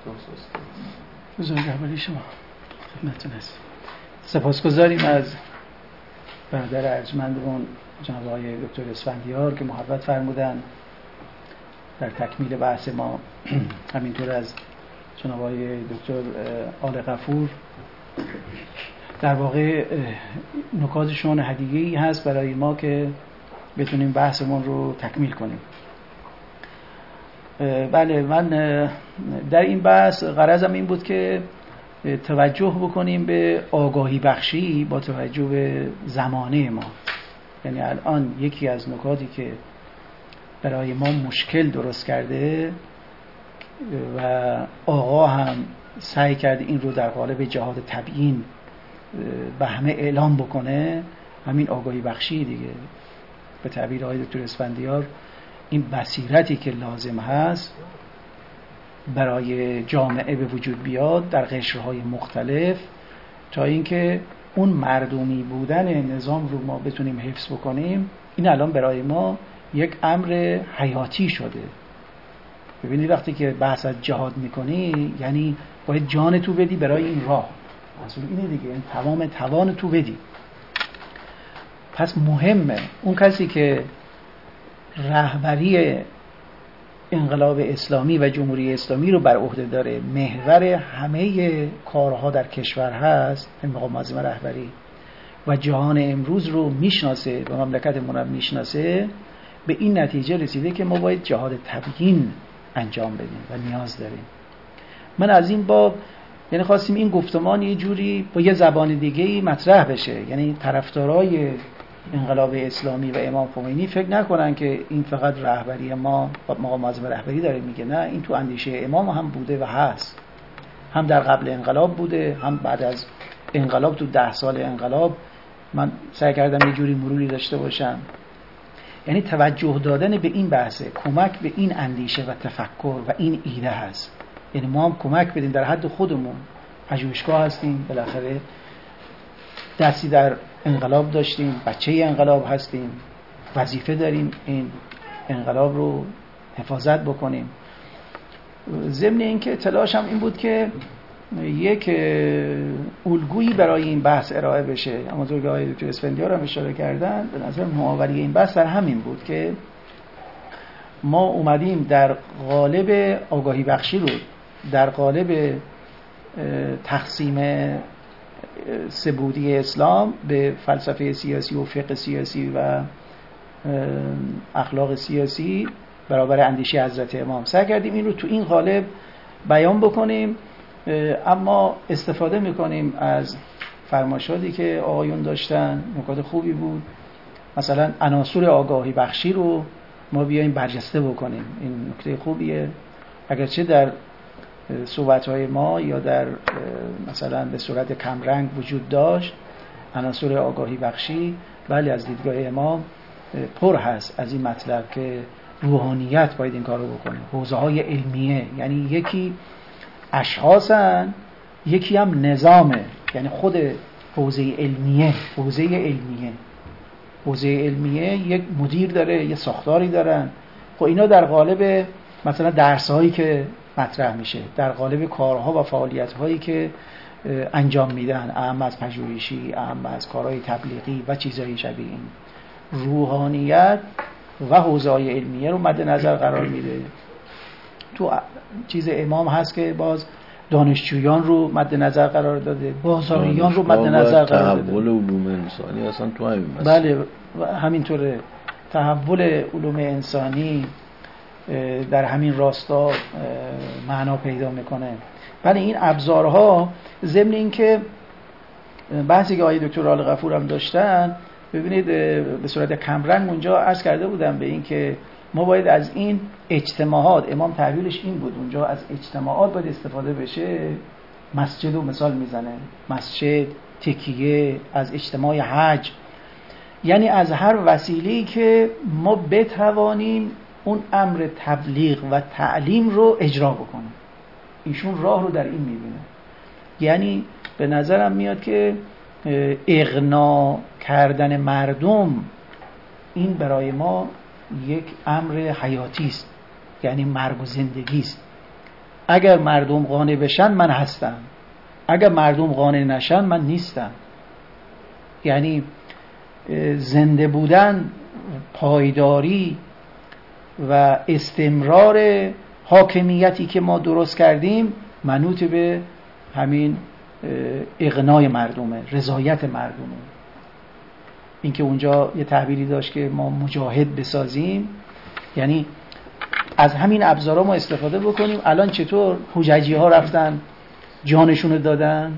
بزرگ رهبری شما خدمتتون هستیم. سپاسگزاریم از برادر ارجمندمون جناب آقای دکتر اسفندیار که محبت فرمودن در تکمیل بحث ما، همینطور از جناب آقای دکتر آل غفور در واقع نکاتشون هدیه‌ای هست برای ما که بتونیم بحثمون رو تکمیل کنیم. بله، من در این بحث غرضم این بود که توجه بکنیم به آگاهی بخشی با توجه به زمانه ما. یعنی الان یکی از نکاتی که برای ما مشکل درست کرده و آقا هم سعی کرده این رو در قالب جهاد تبیین به همه اعلام بکنه، همین آگاهی بخشی دیگه. به تعبیر آقای دکتر اسفندیار این بصیرتی که لازم هست برای جامعه به وجود بیاد در قشرهای مختلف تا اینکه اون مردمی بودن نظام رو ما بتونیم حفظ بکنیم، این الان برای ما یک امر حیاتی شده. ببینید وقتی که بحث از جهاد میکنی یعنی باید جان تو بدی برای این راه، اصلا اینه دیگه، این تمام توان تو بدی. پس مهمه اون کسی که رهبری انقلاب اسلامی و جمهوری اسلامی رو بر عهده داره، محور همه کارها در کشور هست، این مقام معظم رهبری و جهان امروز رو میشناسه و مملکتمون رو میشناسه، به این نتیجه رسیده که ما باید جهاد تبیین انجام بدیم و نیاز داریم. من از این باب یعنی خواستیم این گفتمان یه جوری با یه زبان دیگه‌ای مطرح بشه، یعنی طرفدارای انقلاب اسلامی و امام خمینی فکر نکنن که این فقط رهبری ما مقام معظم رهبری داره میگه، نه، این تو اندیشه امام هم بوده و هست، هم در قبل انقلاب بوده، هم بعد از انقلاب تو 10 سال انقلاب. من سعی کردم یه جوری مروری داشته باشم، یعنی توجه دادن به این بحثه، کمک به این اندیشه و تفکر و این ایده هست. یعنی ما هم کمک بدیم در حد خودمون، پژوهشگاه هستیم، بالاخره دستی در انقلاب داشتیم، بچه انقلاب هستیم، وظیفه داریم این انقلاب رو حفاظت بکنیم. ضمن اینکه اطلاعش هم این بود که یک الگویی برای این بحث ارائه بشه. همونطور که آقای دکتر اسفندیار هم اشاره کردن، به نظر نوآوری این بحث در همین بود که ما اومدیم در قالب آگاهی بخشی رو در قالب تقسیم سه‌بعدی اسلام به فلسفه سیاسی و فقه سیاسی و اخلاق سیاسی برابر اندیشه حضرت امام سعی کردیم این رو تو این قالب بیان بکنیم، اما استفاده میکنیم از فرمایشاتی که آقایون داشتن. نکات خوبی بود، مثلا عناصر آگاهی بخشی رو ما بیایم برجسته بکنیم، این نکته خوبیه. اگرچه در صحبت‌های ما یا در مثلا به صورت کمرنگ وجود داشت عناصر آگاهی بخشی، ولی از دیدگاه امام پر هست از این مطلب که روحانیت باید این کار رو بکنه. حوزه‌های علمیه، یعنی یکی اشخاصن، یکی هم نظامه، یعنی خود حوزه علمیه یک مدیر داره، یه ساختاری دارن. خب اینا در قالب مثلا درس‌هایی که مطرح میشه، در قالب کارها و فعالیت‌هایی که انجام میدن، اهم از پژوهشی، اهم از کارهای تبلیغی و چیزهای شبیه این، روحانیت و حوزه‌های علمیه رو مد نظر قرار میده. تو چیز امام هست که باز دانشجویان رو مد نظر قرار داده، بازاریان رو مد نظر قرار داده، تحول علوم انسانی اصلا تو همین مسئله. بله همینطوره، تحول علوم انسانی در همین راستا معنا پیدا میکنه. ولی این ابزارها ضمن این که بحثی که آقای دکتر آل غفور هم داشتن، ببینید به صورت کمرنگ اونجا عرض کرده بودم به این که ما باید از این اجتماعات، امام تعبیرش این بود اونجا، از اجتماعات باید استفاده بشه. مسجد رو مثال میزنه، مسجد، تکیه، از اجتماع حج، یعنی از هر وسیله‌ای که ما بتوانیم اون امر تبلیغ و تعلیم رو اجرا بکنیم. ایشون راه رو در این میبینه. یعنی به نظرم میاد که اغنا کردن مردم این برای ما یک امر حیاتی است، یعنی مرگ و زندگی است. اگر مردم قانع بشن من هستم، اگر مردم قانع نشن من نیستم. یعنی زنده بودن، پایداری و استمرار حاکمیتی که ما درست کردیم منوط به همین اغنای مردمه، رضایت مردمه. اینکه اونجا یه تعبیری داشت که ما مجاهد بسازیم، یعنی از همین ابزارا ما استفاده بکنیم. الان چطور حججی ها رفتن جانشون دادن؟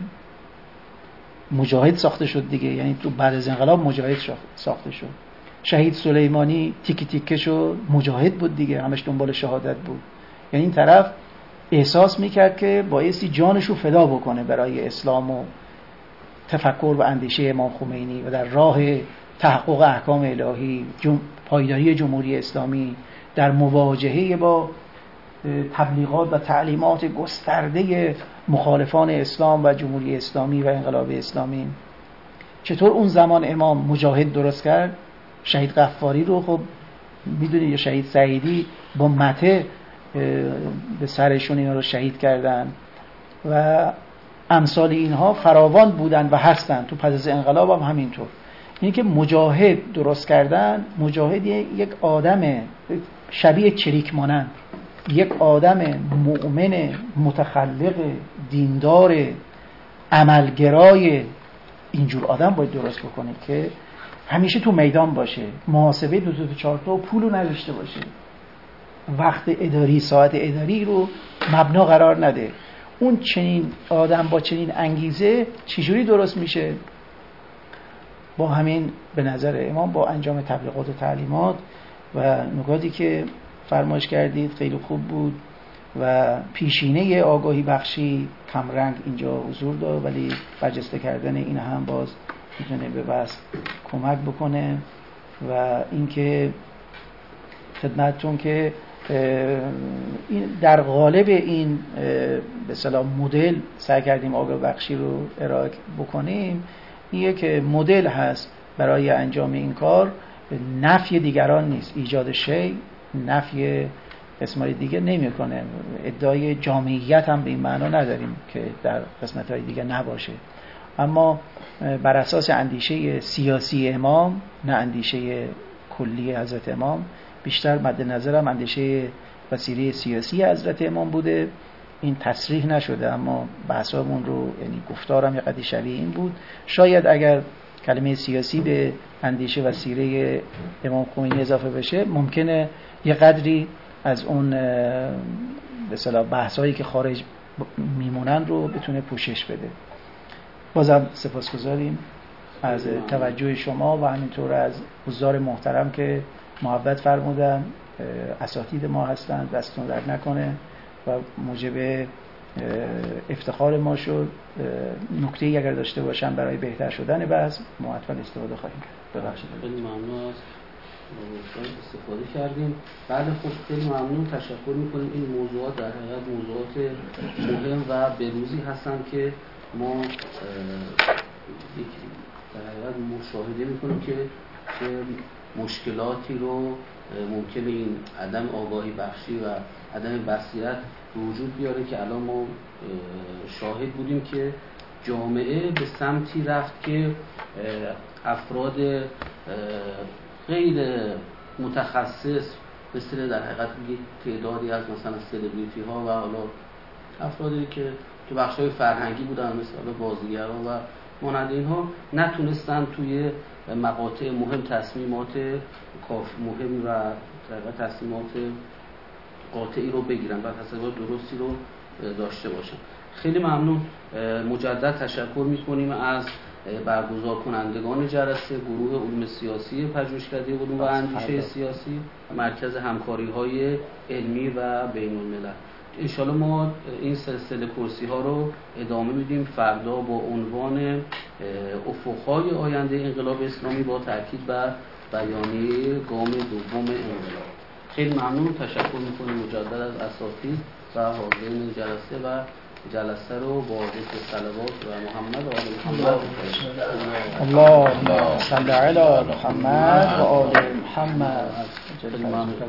مجاهد ساخته شد دیگه، یعنی تو بعد از انقلاب مجاهد ساخته شد. شهید سلیمانی تیکی تیکه شد، مجاهد بود دیگه، همش دنبال شهادت بود. یعنی این طرف احساس میکرد که بایستی جانشو فدا بکنه برای اسلام و تفکر و اندیشه امام خمینی و در راه تحقق احکام الهی، پایداری جمهوری اسلامی، در مواجهه با تبلیغات و تعلیمات گسترده مخالفان اسلام و جمهوری اسلامی و انقلاب اسلامی. چطور اون زمان امام مجاهد درست کرد؟ شهید غفاری رو خب میدونید، یا شهید سعیدی با مته به سرشون اینا رو شهید کردن و امثال اینها فراوان بودن و هستن. تو پس از انقلاب هم همینطور. اینی که مجاهد درست کردن، مجاهد یک آدم شبیه چریک مانند، یک آدم مؤمن متخلق دیندار عملگرای، اینجور آدم باید درست بکنه که همیشه تو میدان باشه، محاسبه 2 تا 4 تا پولو نداشته باشه، وقت اداری، ساعت اداری رو مبنا قرار نده. اون چنین آدم با چنین انگیزه چجوری درست میشه؟ با همین به نظر امام با انجام تبلیغات و تعلیمات و نکاتی که فرمایش کردید خیلی خوب بود و پیشینه آگاهی بخشی کمرنگ اینجا حضور داره، ولی برجسته کردن این هم باز میتونه به بحث کمک بکنه. و اینکه خدمتتون که این در قالب این به اصطلاح مدل سعی کردیم آگاهی بخشی رو ارائه بکنیم. این که مدل هست برای انجام این کار، نفی دیگران نیست، ایجاد شی نفی قسمت دیگه نمیکنه. ادعای جامعیت هم به این معنا نداریم که در قسمت‌های دیگه نباشه، اما بر اساس اندیشه سیاسی امام، نه اندیشه کلی حضرت امام، بیشتر مد نظرم اندیشه و سیره سیاسی حضرت امام بوده. این تصریح نشده اما بحثامون رو، یعنی گفتارم یه قدری شبیه این بود. شاید اگر کلمه سیاسی به اندیشه و سیره امام خمینی اضافه بشه، ممکنه یه قدری از اون به اصطلاح بحثایی که خارج میمونن رو بتونه پوشش بده. بازم سپاسگزاریم از توجه شما و همینطور از حضار محترم که محبت فرمودن، اساتید ما هستند، دستتون درد نکنه و موجب افتخار ما شد. نکته‌ای اگر داشته باشم برای بهتر شدن بحث معطل استفاده خواهیم کرد. ببخشید. خیلی ممنون از استفاده کردیم. بعد خب خیلی ممنون، تشکر می‌کنیم. این موضوعات در حقیقت موضوعات مهم و بروزی هستند که ما در حقیقت مشاهده می‌کنیم که مشکلاتی رو ممکنه این عدم آگاهی بخشی و عدم بصیرت وجود بیاره که الان ما شاهد بودیم که جامعه به سمتی رفت که افراد غیر متخصص مثل در حقیقت تعدادی از مثلا سلبریتی ها و حالا افرادی که تو بخش‌های فرهنگی بودن مثل بازیگران و مانند اینها نتونستن توی مقاطع مهم تصمیمات مهم و تصمیمات قاطعی رو بگیرن و تصمیمات درستی رو داشته باشن. خیلی ممنون. مجدد تشکر می‌کنیم از برگزار کنندگان جلسه، گروه علوم سیاسی پژوهشکده علوم و اندیشه سیاسی، مرکز همکاری‌های علمی و بین‌الملل. انشالله ما این سلسله کرسی ها رو ادامه میدیم فردا با عنوان افق‌های آینده انقلاب اسلامی با تاکید بر بیانیه گام دوم انقلاب. خیلی ممنون، تشکر میکنیم مجدد از اساتید و حاضرین جلسه و جلسه رو با ذکر صلوات و محمد و آل محمد. اللهم صل علی محمد و آل محمد.